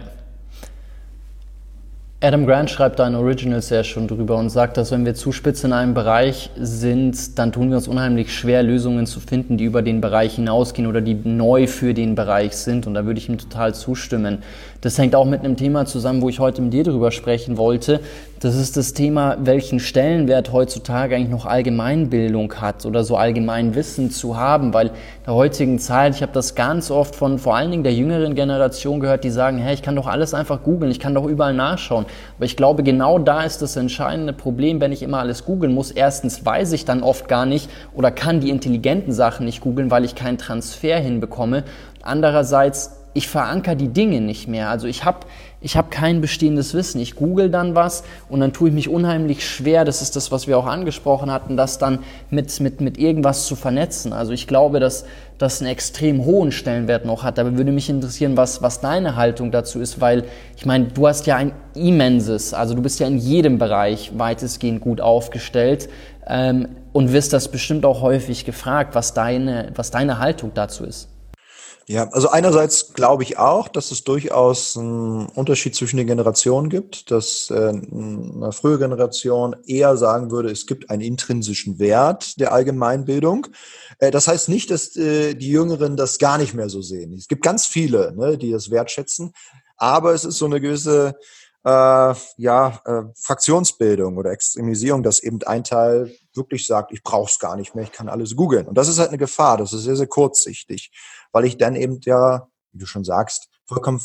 Adam Grant schreibt da in Originals sehr schon drüber und sagt, dass wenn wir zu spitz in einem Bereich sind, dann tun wir uns unheimlich schwer, Lösungen zu finden, die über den Bereich hinausgehen oder die neu für den Bereich sind. Und da würde ich ihm total zustimmen. Das hängt auch mit einem Thema zusammen, wo ich heute mit dir drüber sprechen wollte. Das ist das Thema, welchen Stellenwert heutzutage eigentlich noch Allgemeinbildung hat oder so Allgemeinwissen zu haben, weil in der heutigen Zeit, ich habe das ganz oft von vor allen Dingen der jüngeren Generation gehört, die sagen, hey, ich kann doch alles einfach googeln, ich kann doch überall nachschauen. Aber ich glaube, genau da ist das entscheidende Problem, wenn ich immer alles googeln muss. Erstens weiß ich dann oft gar nicht oder kann die intelligenten Sachen nicht googeln, weil ich keinen Transfer hinbekomme. Andererseits, ich verankere die Dinge nicht mehr. Also ich habe ich hab kein bestehendes Wissen. Ich google dann was und dann tue ich mich unheimlich schwer, das ist das, was wir auch angesprochen hatten, das dann mit, mit, mit irgendwas zu vernetzen. Also ich glaube, dass das einen extrem hohen Stellenwert noch hat. Aber würde mich interessieren, was, was deine Haltung dazu ist, weil ich meine, du hast ja ein immenses, also du bist ja in jedem Bereich weitestgehend gut aufgestellt ähm, und wirst das bestimmt auch häufig gefragt, was deine, was deine Haltung dazu ist. Ja, also einerseits glaube ich auch, dass es durchaus einen Unterschied zwischen den Generationen gibt, dass äh, eine frühe Generation eher sagen würde, es gibt einen intrinsischen Wert der Allgemeinbildung. Äh, das heißt nicht, dass äh, die Jüngeren das gar nicht mehr so sehen. Es gibt ganz viele, ne, die das wertschätzen, aber es ist so eine gewisse äh, ja, äh, Fraktionsbildung oder Extremisierung, dass eben ein Teil wirklich sagt, ich brauche es gar nicht mehr, ich kann alles googeln. Und das ist halt eine Gefahr, das ist sehr, sehr kurzsichtig, weil ich dann eben ja, wie du schon sagst, vollkommen,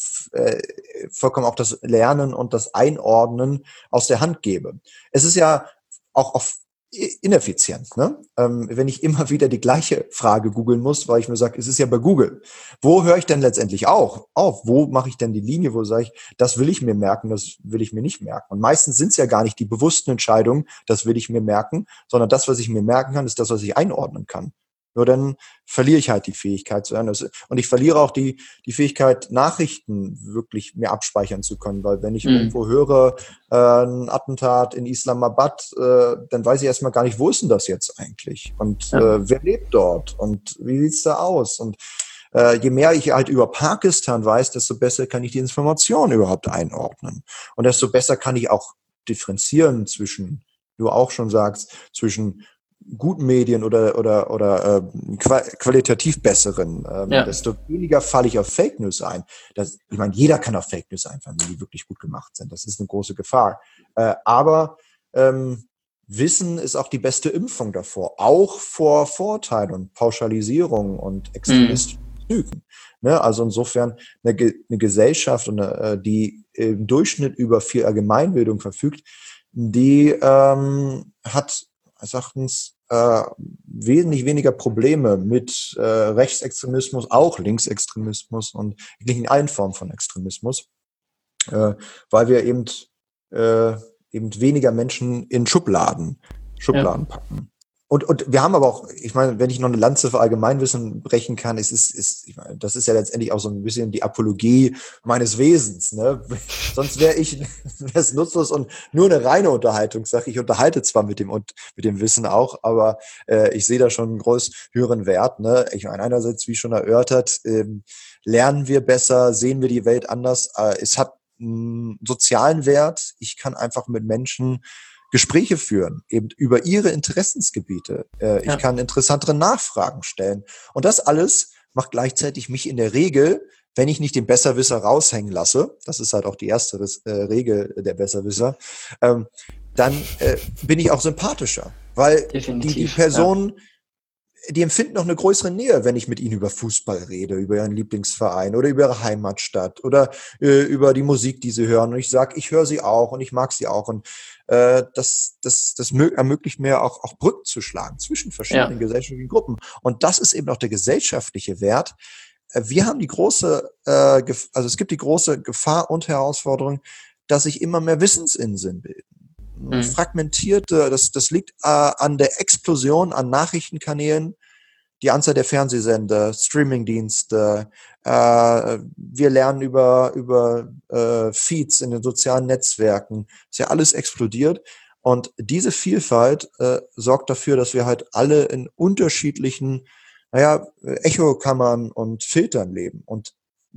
äh, vollkommen auch das Lernen und das Einordnen aus der Hand gebe. Es ist ja auch auf ineffizient, ne? Ähm, wenn ich immer wieder die gleiche Frage googeln muss, weil ich mir sage, es ist ja bei Google. Wo höre ich denn letztendlich auch auf? Wo mache ich denn die Linie, wo sage ich, das will ich mir merken, das will ich mir nicht merken? Und meistens sind es ja gar nicht die bewussten Entscheidungen, das will ich mir merken, sondern das, was ich mir merken kann, ist das, was ich einordnen kann. Nur dann verliere ich halt die Fähigkeit zu hören. Und ich verliere auch die, die Fähigkeit, Nachrichten wirklich mehr abspeichern zu können. Weil wenn ich mhm. irgendwo höre, äh, ein Attentat in Islamabad, äh, dann weiß ich erstmal gar nicht, wo ist denn das jetzt eigentlich? Und ja. äh, wer lebt dort? Und wie sieht's da aus? Und äh, je mehr ich halt über Pakistan weiß, desto besser kann ich die Informationen überhaupt einordnen. Und desto besser kann ich auch differenzieren zwischen, du auch schon sagst, zwischen guten Medien oder oder oder äh, qualitativ besseren, ähm, ja. desto weniger falle ich auf Fake News ein. Das, ich meine, jeder kann auf Fake News einfallen, wenn die wirklich gut gemacht sind. Das ist eine große Gefahr. Äh, aber ähm, Wissen ist auch die beste Impfung davor, auch vor Vorurteilen und Pauschalisierung und extremistischen Lügen. Ne? Also insofern eine, eine Gesellschaft, und eine, die im Durchschnitt über viel Allgemeinbildung verfügt, die ähm, hat Erachtens äh, wesentlich weniger Probleme mit äh, Rechtsextremismus, auch Linksextremismus und in allen Formen von Extremismus, äh, weil wir eben äh, eben weniger Menschen in Schubladen Schubladen ja. packen. Und und wir haben aber auch, ich meine, wenn ich noch eine Lanze für Allgemeinwissen brechen kann, es ist, ist ich meine, das ist ja letztendlich auch so ein bisschen die Apologie meines Wesens, ne? Sonst wäre ich das nutzlos und nur eine reine Unterhaltungssache. Ich unterhalte zwar mit dem und mit dem Wissen auch, aber äh, ich sehe da schon einen groß höheren Wert, ne? Ich meine, einerseits, wie schon erörtert, ähm, lernen wir besser, sehen wir die Welt anders. Äh, es hat einen sozialen Wert. Ich kann einfach mit Menschen Gespräche führen, eben über ihre Interessensgebiete. Äh, ja. Ich kann interessantere Nachfragen stellen. Und das alles macht gleichzeitig mich in der Regel, wenn ich nicht den Besserwisser raushängen lasse, das ist halt auch die erste äh, Regel der Besserwisser, ähm, dann äh, bin ich auch sympathischer. Weil die, die Personen, ja. die empfinden noch eine größere Nähe, wenn ich mit ihnen über Fußball rede, über ihren Lieblingsverein oder über ihre Heimatstadt oder äh, über die Musik, die sie hören. Und ich sage, ich höre sie auch und ich mag sie auch. Und äh, das, das, das ermöglicht mir auch, auch Brücken zu schlagen zwischen verschiedenen ja. gesellschaftlichen Gruppen. Und das ist eben auch der gesellschaftliche Wert. Wir haben die große, äh, also es gibt die große Gefahr und Herausforderung, dass sich immer mehr Wissensinseln bilden. Mhm. Fragmentierte, das, das liegt äh, an der Explosion an Nachrichtenkanälen, die Anzahl der Fernsehsender, Streamingdienste, äh, wir lernen über, über äh, Feeds in den sozialen Netzwerken, ist ja alles explodiert. Und diese Vielfalt äh, sorgt dafür, dass wir halt alle in unterschiedlichen, naja, Echokammern und Filtern leben. Und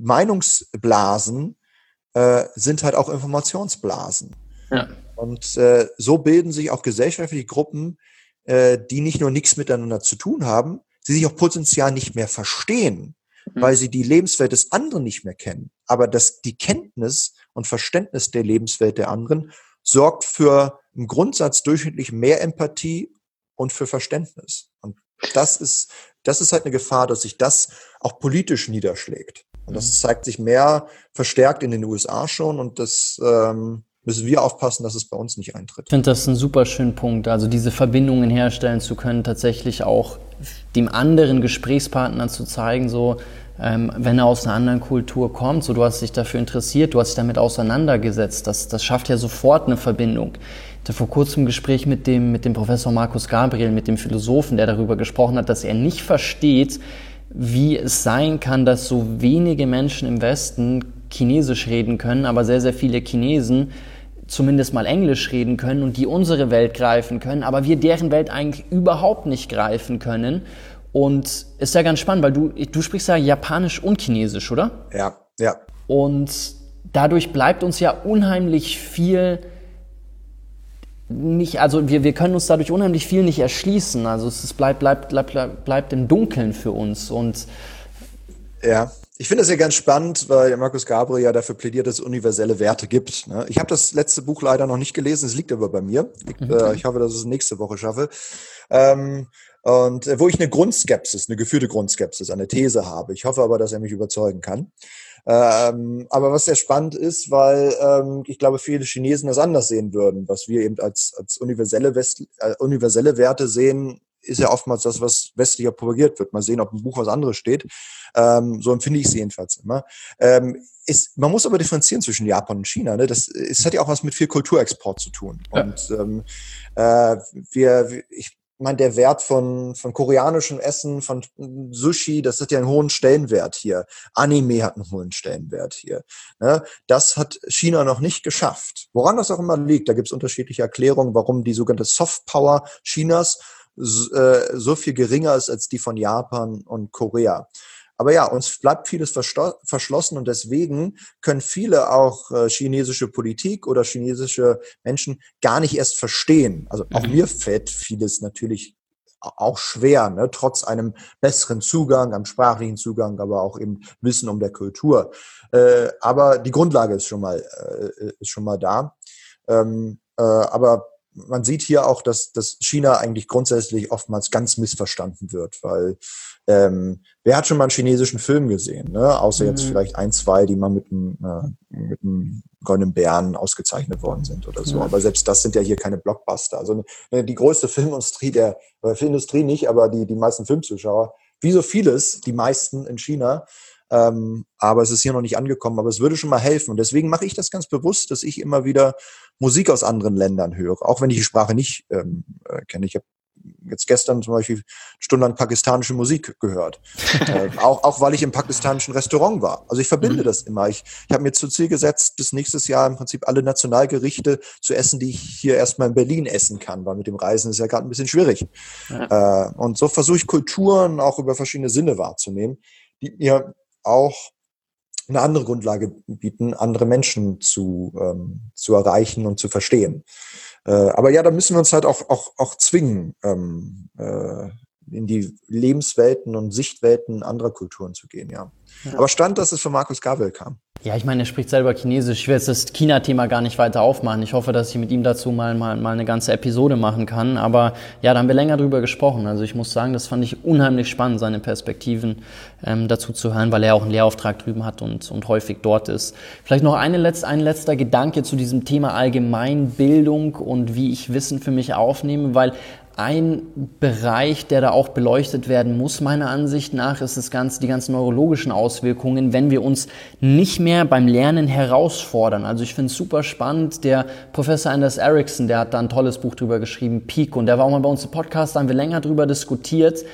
Meinungsblasen äh, sind halt auch Informationsblasen. Ja. Und äh, so bilden sich auch gesellschaftliche Gruppen, äh, die nicht nur nichts miteinander zu tun haben, die sich auch potenziell nicht mehr verstehen, mhm. weil sie die Lebenswelt des anderen nicht mehr kennen. Aber das, die Kenntnis und Verständnis der Lebenswelt der anderen sorgt für im Grundsatz durchschnittlich mehr Empathie und für Verständnis. Und das ist, das ist halt eine Gefahr, dass sich das auch politisch niederschlägt. Und das zeigt sich mehr verstärkt in den U S A schon. Und das ähm, müssen wir aufpassen, dass es bei uns nicht eintritt. Ich finde das einen super schönen Punkt. Also diese Verbindungen herstellen zu können, tatsächlich auch dem anderen Gesprächspartner zu zeigen, so ähm, wenn er aus einer anderen Kultur kommt, so du hast dich dafür interessiert, du hast dich damit auseinandergesetzt, das, das schafft ja sofort eine Verbindung. Ich hatte vor kurzem ein Gespräch mit dem, mit dem Professor Markus Gabriel, mit dem Philosophen, der darüber gesprochen hat, dass er nicht versteht, wie es sein kann, dass so wenige Menschen im Westen Chinesisch reden können, aber sehr, sehr viele Chinesen zumindest mal Englisch reden können und die unsere Welt greifen können, aber wir deren Welt eigentlich überhaupt nicht greifen können. Und ist ja ganz spannend, weil du, du sprichst ja Japanisch und Chinesisch, oder? Ja, ja. Und dadurch bleibt uns ja unheimlich viel nicht, also wir, wir können uns dadurch unheimlich viel nicht erschließen. Also es ist, bleibt, bleibt, bleibt, bleibt im Dunkeln für uns. Und ja, ich finde das ja ganz spannend, weil Markus Gabriel ja dafür plädiert, dass es universelle Werte gibt. Ne? Ich habe das letzte Buch leider noch nicht gelesen, es liegt aber bei mir. Ich, mhm. äh, ich hoffe, dass ich es nächste Woche schaffe. Ähm, und äh, wo ich eine Grundskepsis, eine gefühlte Grundskepsis, eine These habe. Ich hoffe aber, dass er mich überzeugen kann. Ähm, aber was sehr spannend ist, weil ähm, ich glaube, viele Chinesen das anders sehen würden. Was wir eben als, als universelle, West, äh, universelle Werte sehen, ist ja oftmals das, was westlicher propagiert wird. Mal sehen, ob im Buch was anderes steht. Ähm, so empfinde ich es jedenfalls immer. Ähm, ist, man muss aber differenzieren zwischen Japan und China. Ne? Das, es hat ja auch was mit viel Kulturexport zu tun. Ja. Und ähm, äh, wir, ich Ich meine, der Wert von, von koreanischem Essen, von Sushi, das hat ja einen hohen Stellenwert hier. Anime hat einen hohen Stellenwert hier. Ne? Das hat China noch nicht geschafft. Woran das auch immer liegt, da gibt es unterschiedliche Erklärungen, warum die sogenannte Softpower Chinas so, äh, so viel geringer ist als die von Japan und Korea. Aber ja, uns bleibt vieles verschlossen und deswegen können viele auch äh, chinesische Politik oder chinesische Menschen gar nicht erst verstehen. Also auch mhm. mir fällt vieles natürlich auch schwer, ne? Trotz einem besseren Zugang, einem sprachlichen Zugang, aber auch eben Wissen um der Kultur. Äh, aber die Grundlage ist schon mal, äh, ist schon mal da. Ähm, äh, aber man sieht hier auch, dass, dass China eigentlich grundsätzlich oftmals ganz missverstanden wird, weil ähm, wer hat schon mal einen chinesischen Film gesehen, ne? Außer mhm. jetzt vielleicht ein, zwei, die mal mit einem, äh, mit einem goldenen Bären ausgezeichnet worden sind oder so. Ja. Aber selbst das sind ja hier keine Blockbuster. Also ne, die größte Filmindustrie der, äh, Filmindustrie nicht, aber die, die meisten Filmzuschauer, wie so vieles, die meisten in China. Ähm, aber es ist hier noch nicht angekommen, aber es würde schon mal helfen. Und deswegen mache ich das ganz bewusst, dass ich immer wieder Musik aus anderen Ländern höre, auch wenn ich die Sprache nicht ähm, äh, kenne. Ich habe jetzt gestern zum Beispiel stundenlang pakistanische Musik gehört, äh, auch, auch weil ich im pakistanischen Restaurant war. Also ich verbinde mhm. das immer. Ich, ich habe mir zum Ziel gesetzt, bis nächstes Jahr im Prinzip alle Nationalgerichte zu essen, die ich hier erstmal in Berlin essen kann, weil mit dem Reisen ist ja gerade ein bisschen schwierig. Ja. Äh, und so versuche ich Kulturen auch über verschiedene Sinne wahrzunehmen, die mir auch eine andere Grundlage bieten, andere Menschen zu, ähm, zu erreichen und zu verstehen. Äh, aber ja, da müssen wir uns halt auch, auch, auch zwingen, ähm, äh, in die Lebenswelten und Sichtwelten anderer Kulturen zu gehen, ja. ja. Aber stand, dass es von Markus Gabriel kam. Ja, ich meine, er spricht selber Chinesisch. Ich will jetzt das China-Thema gar nicht weiter aufmachen. Ich hoffe, dass ich mit ihm dazu mal, mal, mal eine ganze Episode machen kann. Aber ja, da haben wir länger drüber gesprochen. Also ich muss sagen, das fand ich unheimlich spannend, seine Perspektiven ähm, dazu zu hören, weil er auch einen Lehrauftrag drüben hat und, und häufig dort ist. Vielleicht noch eine letzte, ein letzter Gedanke zu diesem Thema Allgemeinbildung und wie ich Wissen für mich aufnehme, weil ein Bereich, der da auch beleuchtet werden muss, meiner Ansicht nach, ist das ganze, die ganzen neurologischen Auswirkungen, wenn wir uns nicht mehr beim Lernen herausfordern. Also ich finde es super spannend, der Professor Anders Ericsson, der hat da ein tolles Buch drüber geschrieben, Peak, und der war auch mal bei uns im Podcast, da haben wir länger drüber diskutiert.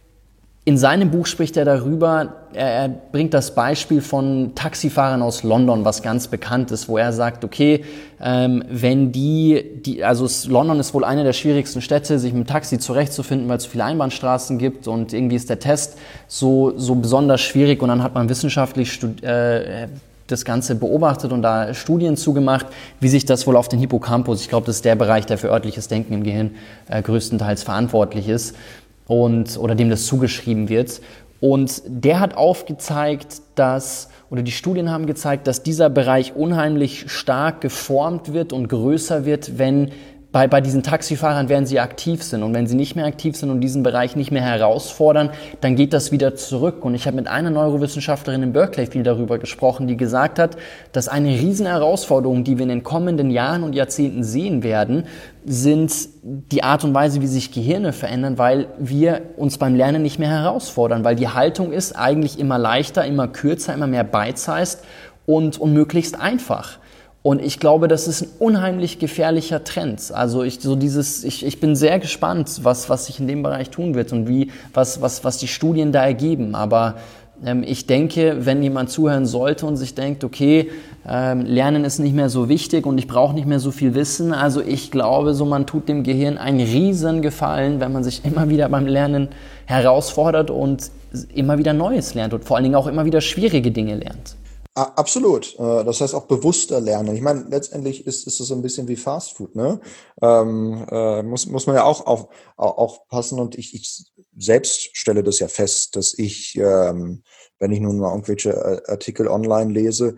In seinem Buch spricht er darüber, er, er bringt das Beispiel von Taxifahrern aus London, was ganz bekannt ist, wo er sagt, okay, ähm, wenn die, die, also es, London ist wohl eine der schwierigsten Städte, sich mit dem Taxi zurechtzufinden, weil es so viele Einbahnstraßen gibt und irgendwie ist der Test so, so besonders schwierig, und dann hat man wissenschaftlich studi- äh, das Ganze beobachtet und da Studien zugemacht, wie sich das wohl auf den Hippocampus, ich glaube, das ist der Bereich, der für örtliches Denken im Gehirn äh, größtenteils verantwortlich ist, und oder dem das zugeschrieben wird. Und der hat aufgezeigt, dass, oder die Studien haben gezeigt, dass dieser Bereich unheimlich stark geformt wird und größer wird, wenn bei, bei diesen Taxifahrern, während sie aktiv sind. Und wenn sie nicht mehr aktiv sind und diesen Bereich nicht mehr herausfordern, dann geht das wieder zurück. Und ich habe mit einer Neurowissenschaftlerin in Berkeley viel darüber gesprochen, die gesagt hat, dass eine riesen Herausforderung, die wir in den kommenden Jahren und Jahrzehnten sehen werden, sind die Art und Weise, wie sich Gehirne verändern, weil wir uns beim Lernen nicht mehr herausfordern, weil die Haltung ist eigentlich immer leichter, immer kürzer, immer mehr bite-sized und, und möglichst einfach. Und ich glaube, das ist ein unheimlich gefährlicher Trend. Also ich, so dieses, ich, ich bin sehr gespannt, was, was sich in dem Bereich tun wird und wie, was, was, was die Studien da ergeben. Aber ähm, ich denke, wenn jemand zuhören sollte und sich denkt, okay, ähm, Lernen ist nicht mehr so wichtig und ich brauche nicht mehr so viel Wissen, also ich glaube, so man tut dem Gehirn einen riesen Gefallen, wenn man sich immer wieder beim Lernen herausfordert und immer wieder Neues lernt und vor allen Dingen auch immer wieder schwierige Dinge lernt. Absolut. Das heißt auch bewusster lernen. Ich meine, letztendlich ist, ist es so ein bisschen wie Fast Food, ne? Ähm, äh, muss, muss man ja auch auf, auch aufpassen. Und ich, ich selbst stelle das ja fest, dass ich, ähm, wenn ich nun mal irgendwelche Artikel online lese,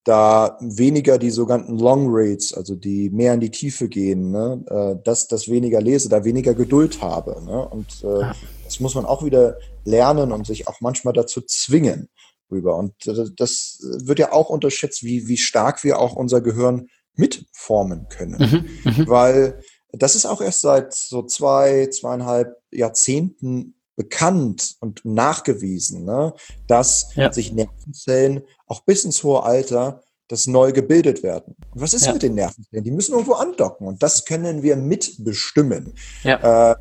da weniger die sogenannten Long Reads, also die mehr in die Tiefe gehen, ne? äh, dass das weniger lese, da weniger Geduld habe. Ne? Und äh, das muss man auch wieder lernen und sich auch manchmal dazu zwingen. Rüber. Und das wird ja auch unterschätzt, wie, wie stark wir auch unser Gehirn mitformen können. Mhm, Weil das ist auch erst seit so zwei, zweieinhalb Jahrzehnten bekannt und nachgewiesen, ne, dass ja. sich Nervenzellen auch bis ins hohe Alter das neu gebildet werden. Und was ist ja. mit den Nervenzellen? Die müssen irgendwo andocken und das können wir mitbestimmen. Ja. Äh,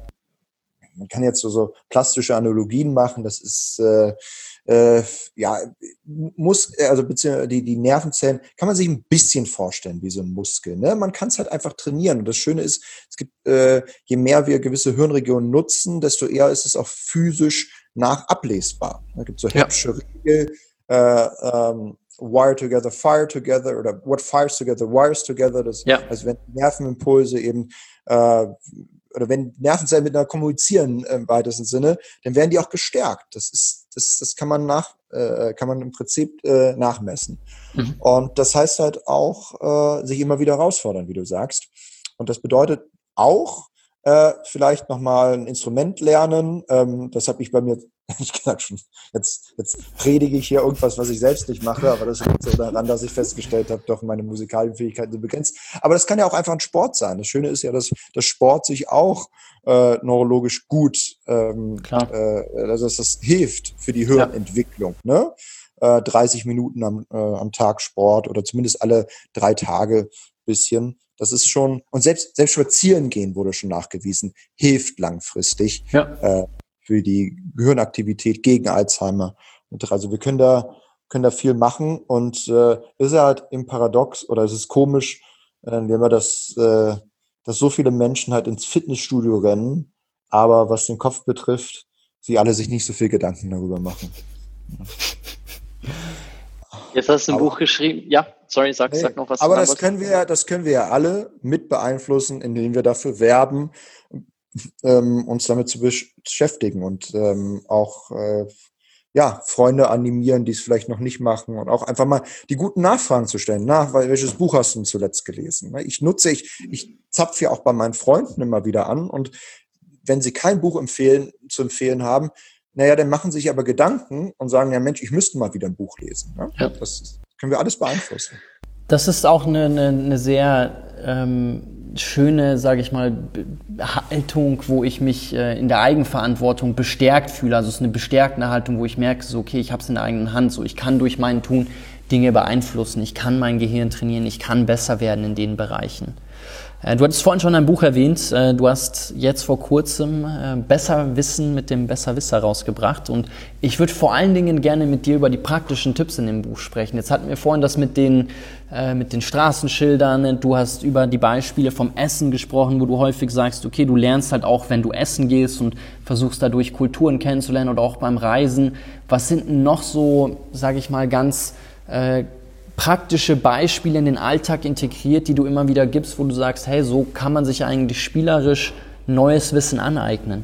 man kann jetzt so, so plastische Analogien machen, das ist äh, Äh, ja, muss, also beziehungsweise die, die Nervenzellen kann man sich ein bisschen vorstellen wie so ein Muskel. Ne? Man kann es halt einfach trainieren. Und das Schöne ist, es gibt, äh, je mehr wir gewisse Hirnregionen nutzen, desto eher ist es auch physisch nachablesbar. Da gibt es so ja. Hebsche Regel, äh, ähm, wire together, fire together oder what fires together, wires together. Das, ja. Also wenn Nervenimpulse eben äh, oder wenn Nervenzellen miteinander kommunizieren im weitesten Sinne, dann werden die auch gestärkt. Das ist, das, das kann man nach, äh, kann man im Prinzip äh, nachmessen. Mhm. Und das heißt halt auch, äh, sich immer wieder herausfordern, wie du sagst. Und das bedeutet auch, äh, vielleicht nochmal ein Instrument lernen. Ähm, das habe ich bei mir, ehrlich gesagt, schon, jetzt, jetzt predige ich hier irgendwas, was ich selbst nicht mache, aber das liegt so daran, dass ich festgestellt habe, doch meine musikalischen Fähigkeiten sind begrenzt. Aber das kann ja auch einfach ein Sport sein. Das Schöne ist ja, dass, dass Sport sich auch äh, neurologisch gut, ähm, Klar. Äh, also dass das hilft für die Hirnentwicklung, ja. ne? Äh, dreißig Minuten am, äh, am Tag Sport oder zumindest alle drei Tage bisschen. Das ist schon, und selbst, selbst spazieren gehen wurde schon nachgewiesen, hilft langfristig ja. äh, für die Gehirnaktivität gegen Alzheimer. Also wir können da, können da viel machen und äh, es ist ja halt im Paradox oder es ist komisch, äh, wenn wir das, äh, dass so viele Menschen halt ins Fitnessstudio rennen, aber was den Kopf betrifft, sie alle sich nicht so viel Gedanken darüber machen. Jetzt hast du ein aber, Buch geschrieben. Ja, sorry, sag, nee, sag noch was. Aber das können wir, das können wir ja alle mit beeinflussen, indem wir dafür werben, ähm, uns damit zu beschäftigen und ähm, auch äh, ja, Freunde animieren, die es vielleicht noch nicht machen und auch einfach mal die guten Nachfragen zu stellen. Na, weil, welches Buch hast du denn zuletzt gelesen? Ich nutze, ich, ich zapfe ja auch bei meinen Freunden immer wieder an und wenn sie kein Buch empfehlen, zu empfehlen haben, naja, dann machen sich aber Gedanken und sagen, ja Mensch, ich müsste mal wieder ein Buch lesen. Ne? Ja. Das können wir alles beeinflussen. Das ist auch eine, eine, eine sehr ähm, schöne, sage ich mal, Haltung, wo ich mich äh, in der Eigenverantwortung bestärkt fühle. Also es ist eine bestärkende Haltung, wo ich merke, so okay, ich habe es in der eigenen Hand, so ich kann durch mein Tun Dinge beeinflussen, ich kann mein Gehirn trainieren, ich kann besser werden in den Bereichen. Du hattest vorhin schon ein Buch erwähnt, du hast jetzt vor kurzem Besserwissen mit dem Besserwisser rausgebracht und ich würde vor allen Dingen gerne mit dir über die praktischen Tipps in dem Buch sprechen. Jetzt hatten wir vorhin das mit den, mit den Straßenschildern, du hast über die Beispiele vom Essen gesprochen, wo du häufig sagst, okay, du lernst halt auch, wenn du essen gehst und versuchst dadurch Kulturen kennenzulernen oder auch beim Reisen. Was sind denn noch so, sage ich mal, ganz äh, praktische Beispiele in den Alltag integriert, die du immer wieder gibst, wo du sagst, hey, so kann man sich eigentlich spielerisch neues Wissen aneignen?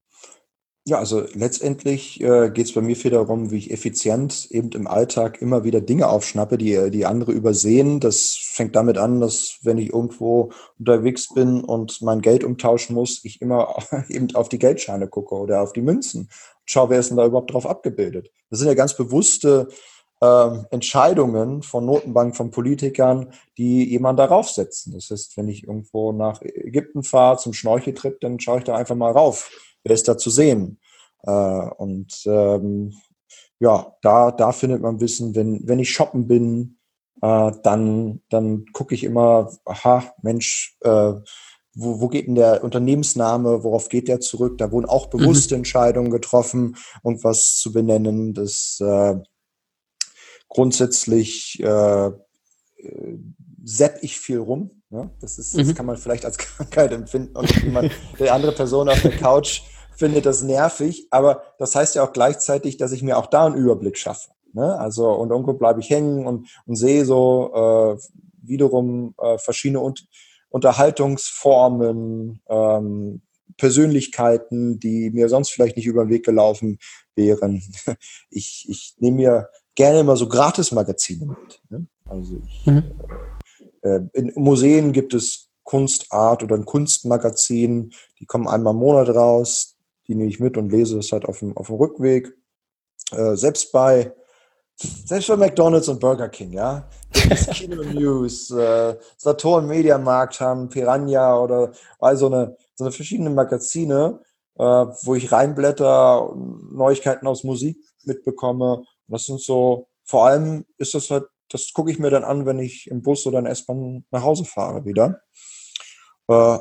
Ja, also letztendlich äh, geht es bei mir viel darum, wie ich effizient eben im Alltag immer wieder Dinge aufschnappe, die, die andere übersehen. Das fängt damit an, dass wenn ich irgendwo unterwegs bin und mein Geld umtauschen muss, ich immer eben auf die Geldscheine gucke oder auf die Münzen. Schau, wer ist denn da überhaupt drauf abgebildet? Das sind ja ganz bewusste Ähm, Entscheidungen von Notenbanken, von Politikern, die jemand darauf setzen. Das heißt, wenn ich irgendwo nach Ägypten fahre zum Schnorcheltrip, dann schaue ich da einfach mal rauf. Wer ist da zu sehen? Äh, und ähm, ja, da, da findet man Wissen. Wenn, wenn ich shoppen bin, äh, dann, dann gucke ich immer, aha, Mensch, äh, wo, wo geht denn der Unternehmensname, worauf geht der zurück? Da wurden auch bewusste mhm. Entscheidungen getroffen, irgendwas zu benennen. Das äh, grundsätzlich äh, sepp ich viel rum. Ne? Das ist, das mhm. kann man vielleicht als Krankheit empfinden und jemand, der andere Person auf der Couch findet das nervig, aber das heißt ja auch gleichzeitig, dass ich mir auch da einen Überblick schaffe. Ne? Also und irgendwo bleibe ich hängen und, und sehe so äh, wiederum äh, verschiedene Un- Unterhaltungsformen, ähm, Persönlichkeiten, die mir sonst vielleicht nicht über den Weg gelaufen wären. Ich, ich nehme mir gerne immer so Gratis-Magazine mit. Ne? Also ich, mhm. äh, in Museen gibt es Kunstart oder ein Kunstmagazin, die kommen einmal im Monat raus, die nehme ich mit und lese das halt auf dem, auf dem Rückweg. Äh, selbst bei selbst bei McDonald's und Burger King, ja, Kino News, äh, Saturn Mediamarkt haben, Piranha oder also eine, so eine verschiedene Magazine, äh, wo ich reinblätter, Neuigkeiten aus Musik mitbekomme. Das sind so, vor allem ist das halt, das gucke ich mir dann an, wenn ich im Bus oder in der S-Bahn nach Hause fahre wieder. Äh,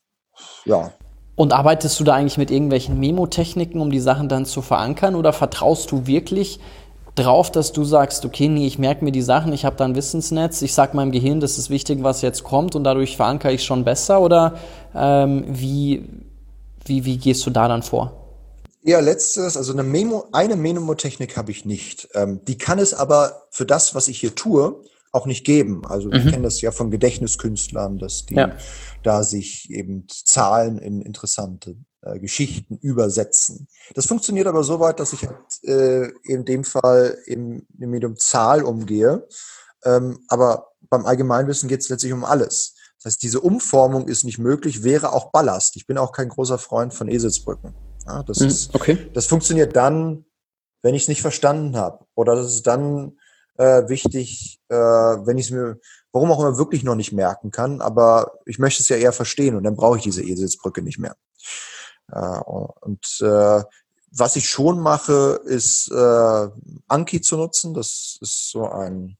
ja. Und arbeitest du da eigentlich mit irgendwelchen Memotechniken, um die Sachen dann zu verankern, oder vertraust du wirklich drauf, dass du sagst, okay, nee, ich merke mir die Sachen, ich habe da ein Wissensnetz, ich sag meinem Gehirn, das ist wichtig, was jetzt kommt und dadurch verankere ich schon besser, oder ähm, wie, wie, wie gehst du da dann vor? Ja, letztes, also eine Memo, eine Memotechnik habe ich nicht. Ähm, die kann es aber für das, was ich hier tue, auch nicht geben. Also mhm. ich kenne das ja von Gedächtniskünstlern, dass die ja. da sich eben Zahlen in interessante äh, Geschichten übersetzen. Das funktioniert aber so weit, dass ich halt, äh, in dem Fall im, im Medium Zahl umgehe. Ähm, aber beim Allgemeinwissen geht es letztlich um alles. Das heißt, diese Umformung ist nicht möglich, wäre auch Ballast. Ich bin auch kein großer Freund von Eselsbrücken. Ja, das, mhm. ist, okay. das funktioniert dann, wenn ich es nicht verstanden habe. Oder das ist dann äh, wichtig, äh, wenn ich es mir, warum auch immer, wirklich noch nicht merken kann. Aber ich möchte es ja eher verstehen und dann brauche ich diese Eselsbrücke nicht mehr. Äh, und äh, was ich schon mache, ist äh, Anki zu nutzen. Das ist so ein,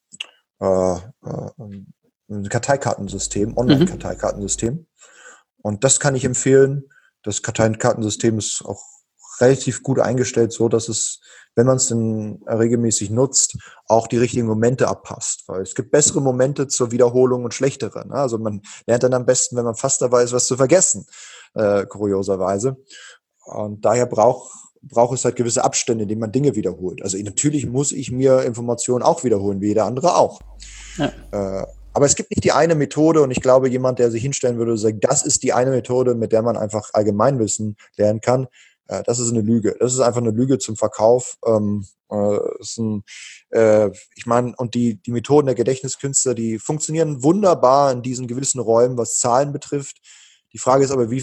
äh, ein Karteikartensystem, Online-Karteikartensystem. Mhm. Und das kann ich empfehlen. Das Karteikartensystem ist auch relativ gut eingestellt, so dass es, wenn man es denn regelmäßig nutzt, auch die richtigen Momente abpasst. Weil es gibt bessere Momente zur Wiederholung und schlechtere. Ne? Also man lernt dann am besten, wenn man fast dabei ist, was zu vergessen, äh, kurioserweise. Und daher braucht braucht es halt gewisse Abstände, in denen man Dinge wiederholt. Also natürlich muss ich mir Informationen auch wiederholen, wie jeder andere auch. Ja. Äh, aber es gibt nicht die eine Methode, und ich glaube, jemand, der sich hinstellen würde und sagt, das ist die eine Methode, mit der man einfach Allgemeinwissen lernen kann, äh, das ist eine Lüge. Das ist einfach eine Lüge zum Verkauf. Ähm, äh, ist ein, äh, ich meine, und die, die Methoden der Gedächtniskünstler, die funktionieren wunderbar in diesen gewissen Räumen, was Zahlen betrifft. Die Frage ist aber, wie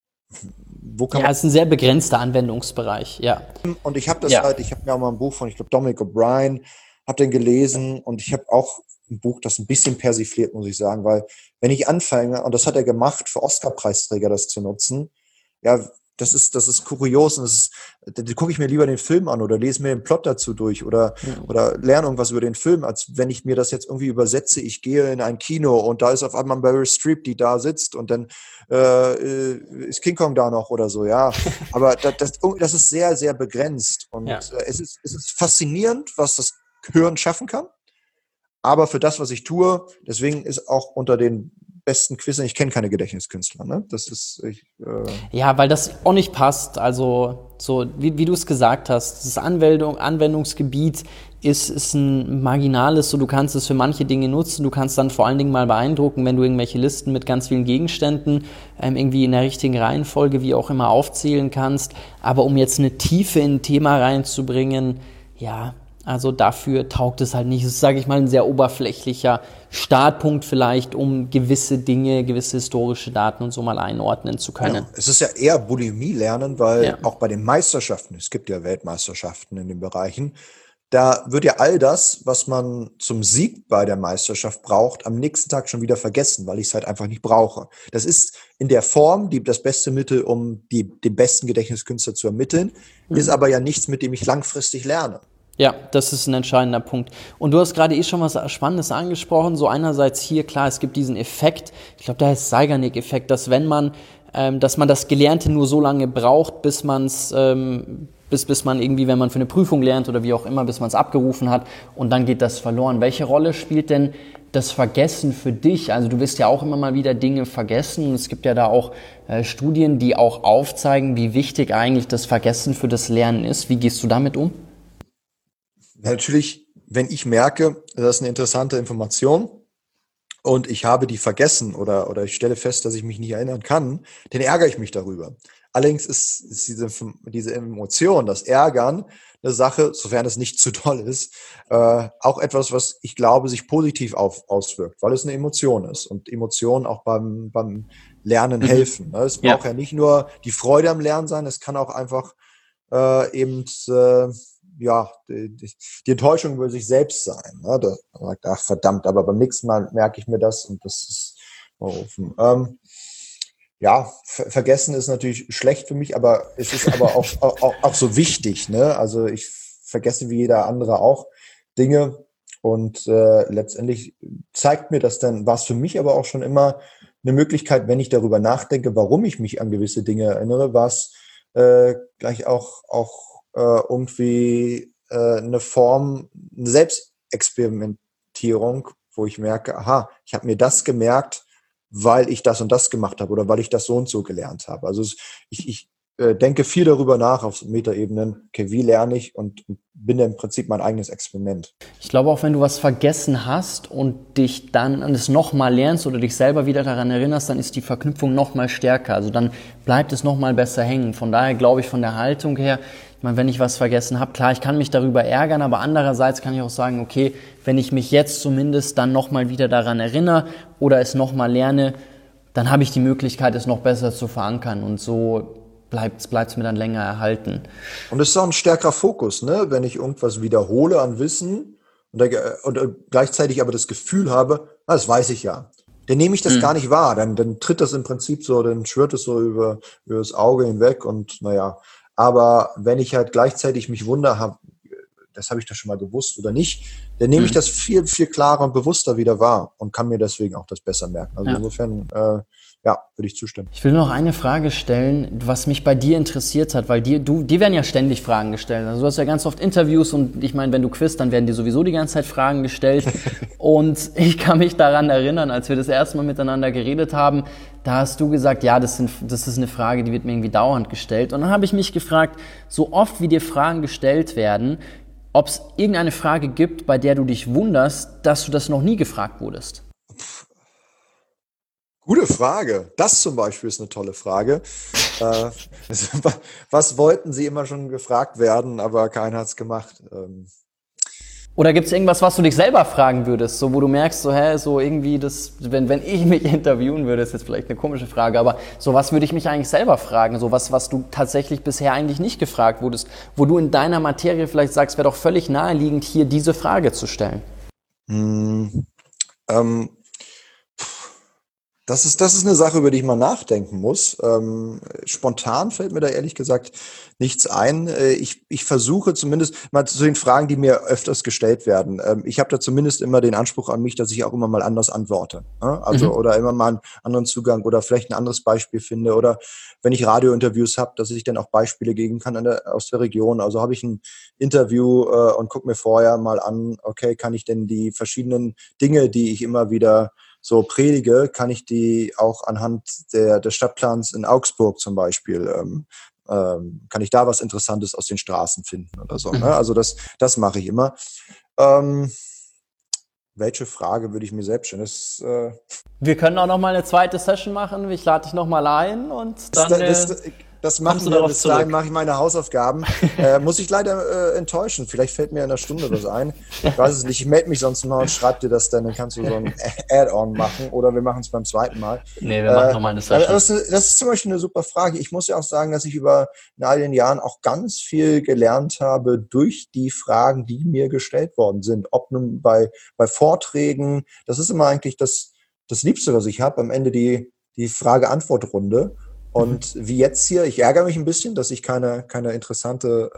Wo kann ja, es ist ein sehr begrenzter Anwendungsbereich, ja. Und ich habe das ja. halt, ich habe mir auch mal ein Buch von, ich glaube, Dominic O'Brien, habe den gelesen, und ich habe auch ein Buch, das ein bisschen persifliert, muss ich sagen, weil wenn ich anfange, und das hat er gemacht, für Oscar-Preisträger das zu nutzen, ja, das ist, das ist kurios, und das ist, da gucke ich mir lieber den Film an oder lese mir den Plot dazu durch oder, ja. oder lerne irgendwas über den Film, als wenn ich mir das jetzt irgendwie übersetze. Ich gehe in ein Kino und da ist auf einmal Meryl Streep, die da sitzt, und dann äh, ist King Kong da noch oder so, ja. Aber das, das, das ist sehr, sehr begrenzt, und ja. äh, es ist, es ist faszinierend, was das Hören schaffen kann. Aber für das, was ich tue, deswegen ist auch unter den besten Quizzen, ich kenne keine Gedächtniskünstler, ne? Das ist, ich, äh ja, weil das auch nicht passt. Also, so, wie, wie du es gesagt hast, das Anwendung, Anwendungsgebiet ist, ist ein marginales, so, du kannst es für manche Dinge nutzen, du kannst dann vor allen Dingen mal beeindrucken, wenn du irgendwelche Listen mit ganz vielen Gegenständen ähm, irgendwie in der richtigen Reihenfolge, wie auch immer, aufzählen kannst. Aber um jetzt eine Tiefe in ein Thema reinzubringen, ja, also dafür taugt es halt nicht. Das ist, sage ich mal, ein sehr oberflächlicher Startpunkt vielleicht, um gewisse Dinge, gewisse historische Daten und so mal einordnen zu können. Ja, es ist ja eher Bulimie lernen, weil ja. auch bei den Meisterschaften, es gibt ja Weltmeisterschaften in den Bereichen, da wird ja all das, was man zum Sieg bei der Meisterschaft braucht, am nächsten Tag schon wieder vergessen, weil ich es halt einfach nicht brauche. Das ist in der Form die, das beste Mittel, um die, den besten Gedächtniskünstler zu ermitteln, mhm. ist aber ja nichts, mit dem ich langfristig lerne. Ja, das ist ein entscheidender Punkt. Und du hast gerade eh schon was Spannendes angesprochen. So einerseits hier, klar, es gibt diesen Effekt, ich glaube, der heißt Zeigarnik-Effekt, dass wenn man, ähm, dass man das Gelernte nur so lange braucht, bis man es, ähm, bis, bis man irgendwie, wenn man für eine Prüfung lernt oder wie auch immer, bis man es abgerufen hat und dann geht das verloren. Welche Rolle spielt denn das Vergessen für dich? Also du wirst ja auch immer mal wieder Dinge vergessen und es gibt ja da auch äh, Studien, die auch aufzeigen, wie wichtig eigentlich das Vergessen für das Lernen ist. Wie gehst du damit um? Natürlich, wenn ich merke, das ist eine interessante Information und ich habe die vergessen oder, oder ich stelle fest, dass ich mich nicht erinnern kann, dann ärgere ich mich darüber. Allerdings ist, ist diese, diese Emotion, das Ärgern, eine Sache, sofern es nicht zu doll ist, äh, auch etwas, was ich glaube, sich positiv auf, auswirkt, weil es eine Emotion ist und Emotionen auch beim, beim Lernen Mhm. helfen. Ne? Es Ja. braucht ja nicht nur die Freude am Lernen sein, es kann auch einfach äh, eben äh, ja, die, die, die Enttäuschung über sich selbst sein. Ne? Da sagt, ach verdammt, aber beim nächsten Mal merke ich mir das und das ist offen. Ähm, ja, ver vergessen ist natürlich schlecht für mich, aber es ist aber auch, auch, auch so wichtig. Ne? Also ich vergesse wie jeder andere auch Dinge und äh, letztendlich zeigt mir das dann, war es für mich aber auch schon immer eine Möglichkeit, wenn ich darüber nachdenke, warum ich mich an gewisse Dinge erinnere, war es äh, gleich auch, auch äh, irgendwie äh, eine Form, eine Selbstexperimentierung, wo ich merke, aha, ich habe mir das gemerkt, weil ich das und das gemacht habe oder weil ich das so und so gelernt habe. Also es, ich, ich äh, denke viel darüber nach auf Metaebenen, okay, wie lerne ich und, und bin im Prinzip mein eigenes Experiment. Ich glaube, auch wenn du was vergessen hast und dich dann an es nochmal lernst oder dich selber wieder daran erinnerst, dann ist die Verknüpfung nochmal stärker. Also dann bleibt es nochmal besser hängen. Von daher glaube ich von der Haltung her, ich meine, wenn ich was vergessen habe, klar, ich kann mich darüber ärgern, aber andererseits kann ich auch sagen, okay, wenn ich mich jetzt zumindest dann nochmal wieder daran erinnere oder es nochmal lerne, dann habe ich die Möglichkeit, es noch besser zu verankern und so bleibt es mir dann länger erhalten. Und es ist auch ein stärkerer Fokus, ne? Wenn ich irgendwas wiederhole an Wissen und, da, und gleichzeitig aber das Gefühl habe, ah, das weiß ich ja, dann nehme ich das mhm. gar nicht wahr, dann, dann tritt das im Prinzip so, dann schwirrt es so über, über das Auge hinweg und naja, aber wenn ich halt gleichzeitig mich wundere, hab, das habe ich doch schon mal gewusst oder nicht, dann nehme mhm. ich das viel, viel klarer und bewusster wieder wahr und kann mir deswegen auch das besser merken. Also ja. insofern, äh, ja, würde ich zustimmen. Ich will noch eine Frage stellen, was mich bei dir interessiert hat, weil dir, du, dir werden ja ständig Fragen gestellt. Also du hast ja ganz oft Interviews und ich meine, wenn du quizst, dann werden dir sowieso die ganze Zeit Fragen gestellt. Und ich kann mich daran erinnern, als wir das erste Mal miteinander geredet haben, da hast du gesagt, ja, das, sind, das ist eine Frage, die wird mir irgendwie dauernd gestellt. Und dann habe ich mich gefragt, so oft wie dir Fragen gestellt werden, ob es irgendeine Frage gibt, bei der du dich wunderst, dass du das noch nie gefragt wurdest. Gute Frage. Das zum Beispiel ist eine tolle Frage. äh, was wollten Sie immer schon gefragt werden, aber keiner hat es gemacht? Ähm. Oder gibt es irgendwas, was du dich selber fragen würdest, so wo du merkst, so hä, so irgendwie das, wenn wenn ich mich interviewen würde, ist jetzt vielleicht eine komische Frage, aber so was würde ich mich eigentlich selber fragen, so was was du tatsächlich bisher eigentlich nicht gefragt wurdest, wo du in deiner Materie vielleicht sagst, wäre doch völlig naheliegend, hier diese Frage zu stellen. Hm, ähm. Das ist, das ist eine Sache, über die ich mal nachdenken muss. Ähm, spontan fällt mir da ehrlich gesagt nichts ein. Ich, ich versuche zumindest mal zu den Fragen, die mir öfters gestellt werden. Ähm, ich habe da zumindest immer den Anspruch an mich, dass ich auch immer mal anders antworte. Ne? Also, mhm. oder immer mal einen anderen Zugang oder vielleicht ein anderes Beispiel finde. Oder wenn ich Radiointerviews habe, dass ich dann auch Beispiele geben kann an der, aus der Region. Also habe ich ein Interview äh, und gucke mir vorher mal an, okay, kann ich denn die verschiedenen Dinge, die ich immer wieder so predige, kann ich die auch anhand der, des Stadtplans in Augsburg zum Beispiel, ähm, ähm, kann ich da was Interessantes aus den Straßen finden oder so. Ne? Also das, das mache ich immer. Ähm, welche Frage würde ich mir selbst stellen? Das, äh Wir können auch noch mal eine zweite Session machen. Ich lade dich noch mal ein und dann... Das, das, das, das machen wir, bis dahin mache ich meine Hausaufgaben. äh, muss ich leider äh, enttäuschen. Vielleicht fällt mir in einer Stunde was ein. Ich weiß es nicht. Ich melde mich sonst mal und schreibe dir das dann. Dann kannst du so ein Add-on machen oder wir machen es beim zweiten Mal. Nee, wir machen äh, nochmal eine Session. Das ist, das ist zum Beispiel eine super Frage. Ich muss ja auch sagen, dass ich über in all den Jahren auch ganz viel gelernt habe durch die Fragen, die mir gestellt worden sind. Ob nun bei, bei Vorträgen. Das ist immer eigentlich das, das Liebste, was ich habe. Am Ende die, die Frage-Antwort-Runde. Und wie jetzt hier, ich ärgere mich ein bisschen, dass ich keine, keine interessante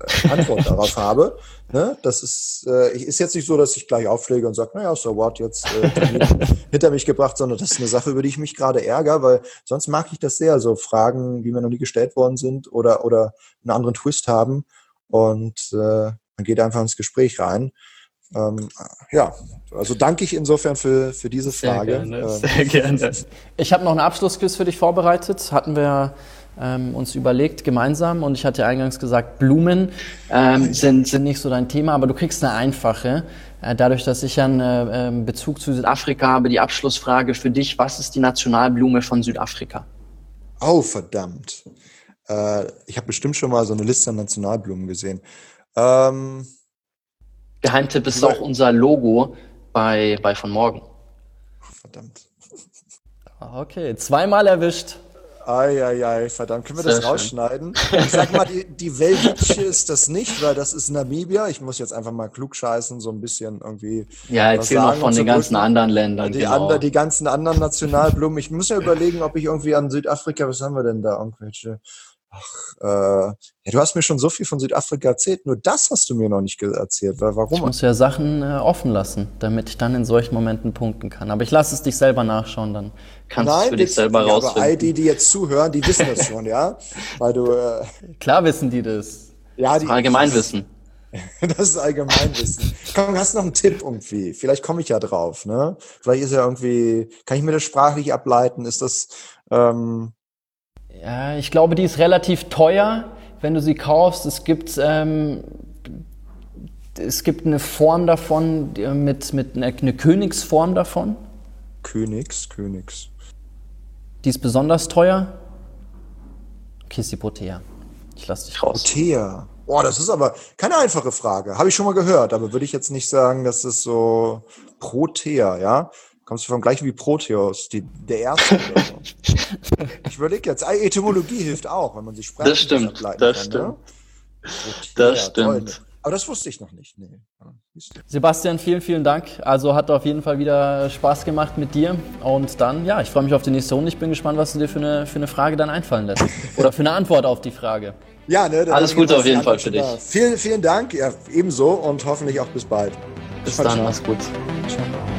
äh, Antwort darauf habe. Ne? Das ist, äh, ist jetzt nicht so, dass ich gleich auflege und sage, naja, so what, jetzt äh, hinter mich gebracht, sondern das ist eine Sache, über die ich mich gerade ärgere, weil sonst mag ich das sehr, so Fragen, die mir noch nie gestellt worden sind oder, oder einen anderen Twist haben und äh, man geht einfach ins Gespräch rein. Ähm, ja, also danke ich insofern für, für diese Frage. Sehr gerne. Sehr gerne. Ich habe noch einen Abschlussquiz für dich vorbereitet, hatten wir ähm, uns überlegt gemeinsam und ich hatte eingangs gesagt, Blumen ähm, sind, sind nicht so dein Thema, aber du kriegst eine einfache. Äh, dadurch, dass ich einen äh, Bezug zu Südafrika habe, die Abschlussfrage für dich, was ist die Nationalblume von Südafrika? Oh, verdammt. Äh, ich habe bestimmt schon mal so eine Liste an Nationalblumen gesehen. Ähm... Geheimtipp ist auch unser Logo bei, bei von morgen. Verdammt. Okay, zweimal erwischt. Eieiei, verdammt. Können wir Sehr das rausschneiden? Schön. Ich sag mal, die, die Welwitsche ist das nicht, weil das ist Namibia. Ich muss jetzt einfach mal klugscheißen, so ein bisschen irgendwie. Ja, erzähl noch von den ganzen anderen Ländern. Die, genau. andre, die ganzen anderen Nationalblumen. Ich muss ja überlegen, ob ich irgendwie an Südafrika, was haben wir denn da? Irgendwelche. Ach, äh, ja, du hast mir schon so viel von Südafrika erzählt, nur das hast du mir noch nicht erzählt. Warum? Ich muss ja Sachen äh, offen lassen, damit ich dann in solchen Momenten punkten kann. Aber ich lasse es dich selber nachschauen, dann kannst du es für dich selber ja, rausfinden. Aber all die, die jetzt zuhören, die wissen das schon, ja? Weil du, äh, Klar wissen die das. Ja, die, Allgemeinwissen. Das ist Allgemeinwissen. Komm, hast du noch einen Tipp irgendwie? Vielleicht komme ich ja drauf, ne? Vielleicht ist ja irgendwie, kann ich mir das sprachlich ableiten? Ist das, ähm, Ja, ich glaube, die ist relativ teuer, wenn du sie kaufst. Es gibt, ähm, es gibt eine Form davon, mit, mit eine, eine Königsform davon. Königs, Königs. Die ist besonders teuer. Okay, ist die Protea. Ich lasse dich raus. Protea. Boah, das ist aber keine einfache Frage. Habe ich schon mal gehört, aber würde ich jetzt nicht sagen, dass es so Protea, ja? Kommst du vom gleichen wie Proteus, die, der Erste oder so. Ich überlege jetzt, Etymologie hilft auch, wenn man sich sprachlich Das stimmt, ableiten das kann. stimmt. Ne? Das stimmt. Toll. Aber das wusste ich noch nicht. Nee. Sebastian, vielen, vielen Dank. Also hat auf jeden Fall wieder Spaß gemacht mit dir. Und dann, ja, ich freue mich auf die nächste Runde. Ich bin gespannt, was du dir für eine, für eine Frage dann einfallen lässt. Oder für eine Antwort auf die Frage. Ja, ne, alles Gute auf jeden Fall für dich. Vielen, vielen Dank. Ja, ebenso und hoffentlich auch bis bald. Bis dann, mach's gut. Ciao.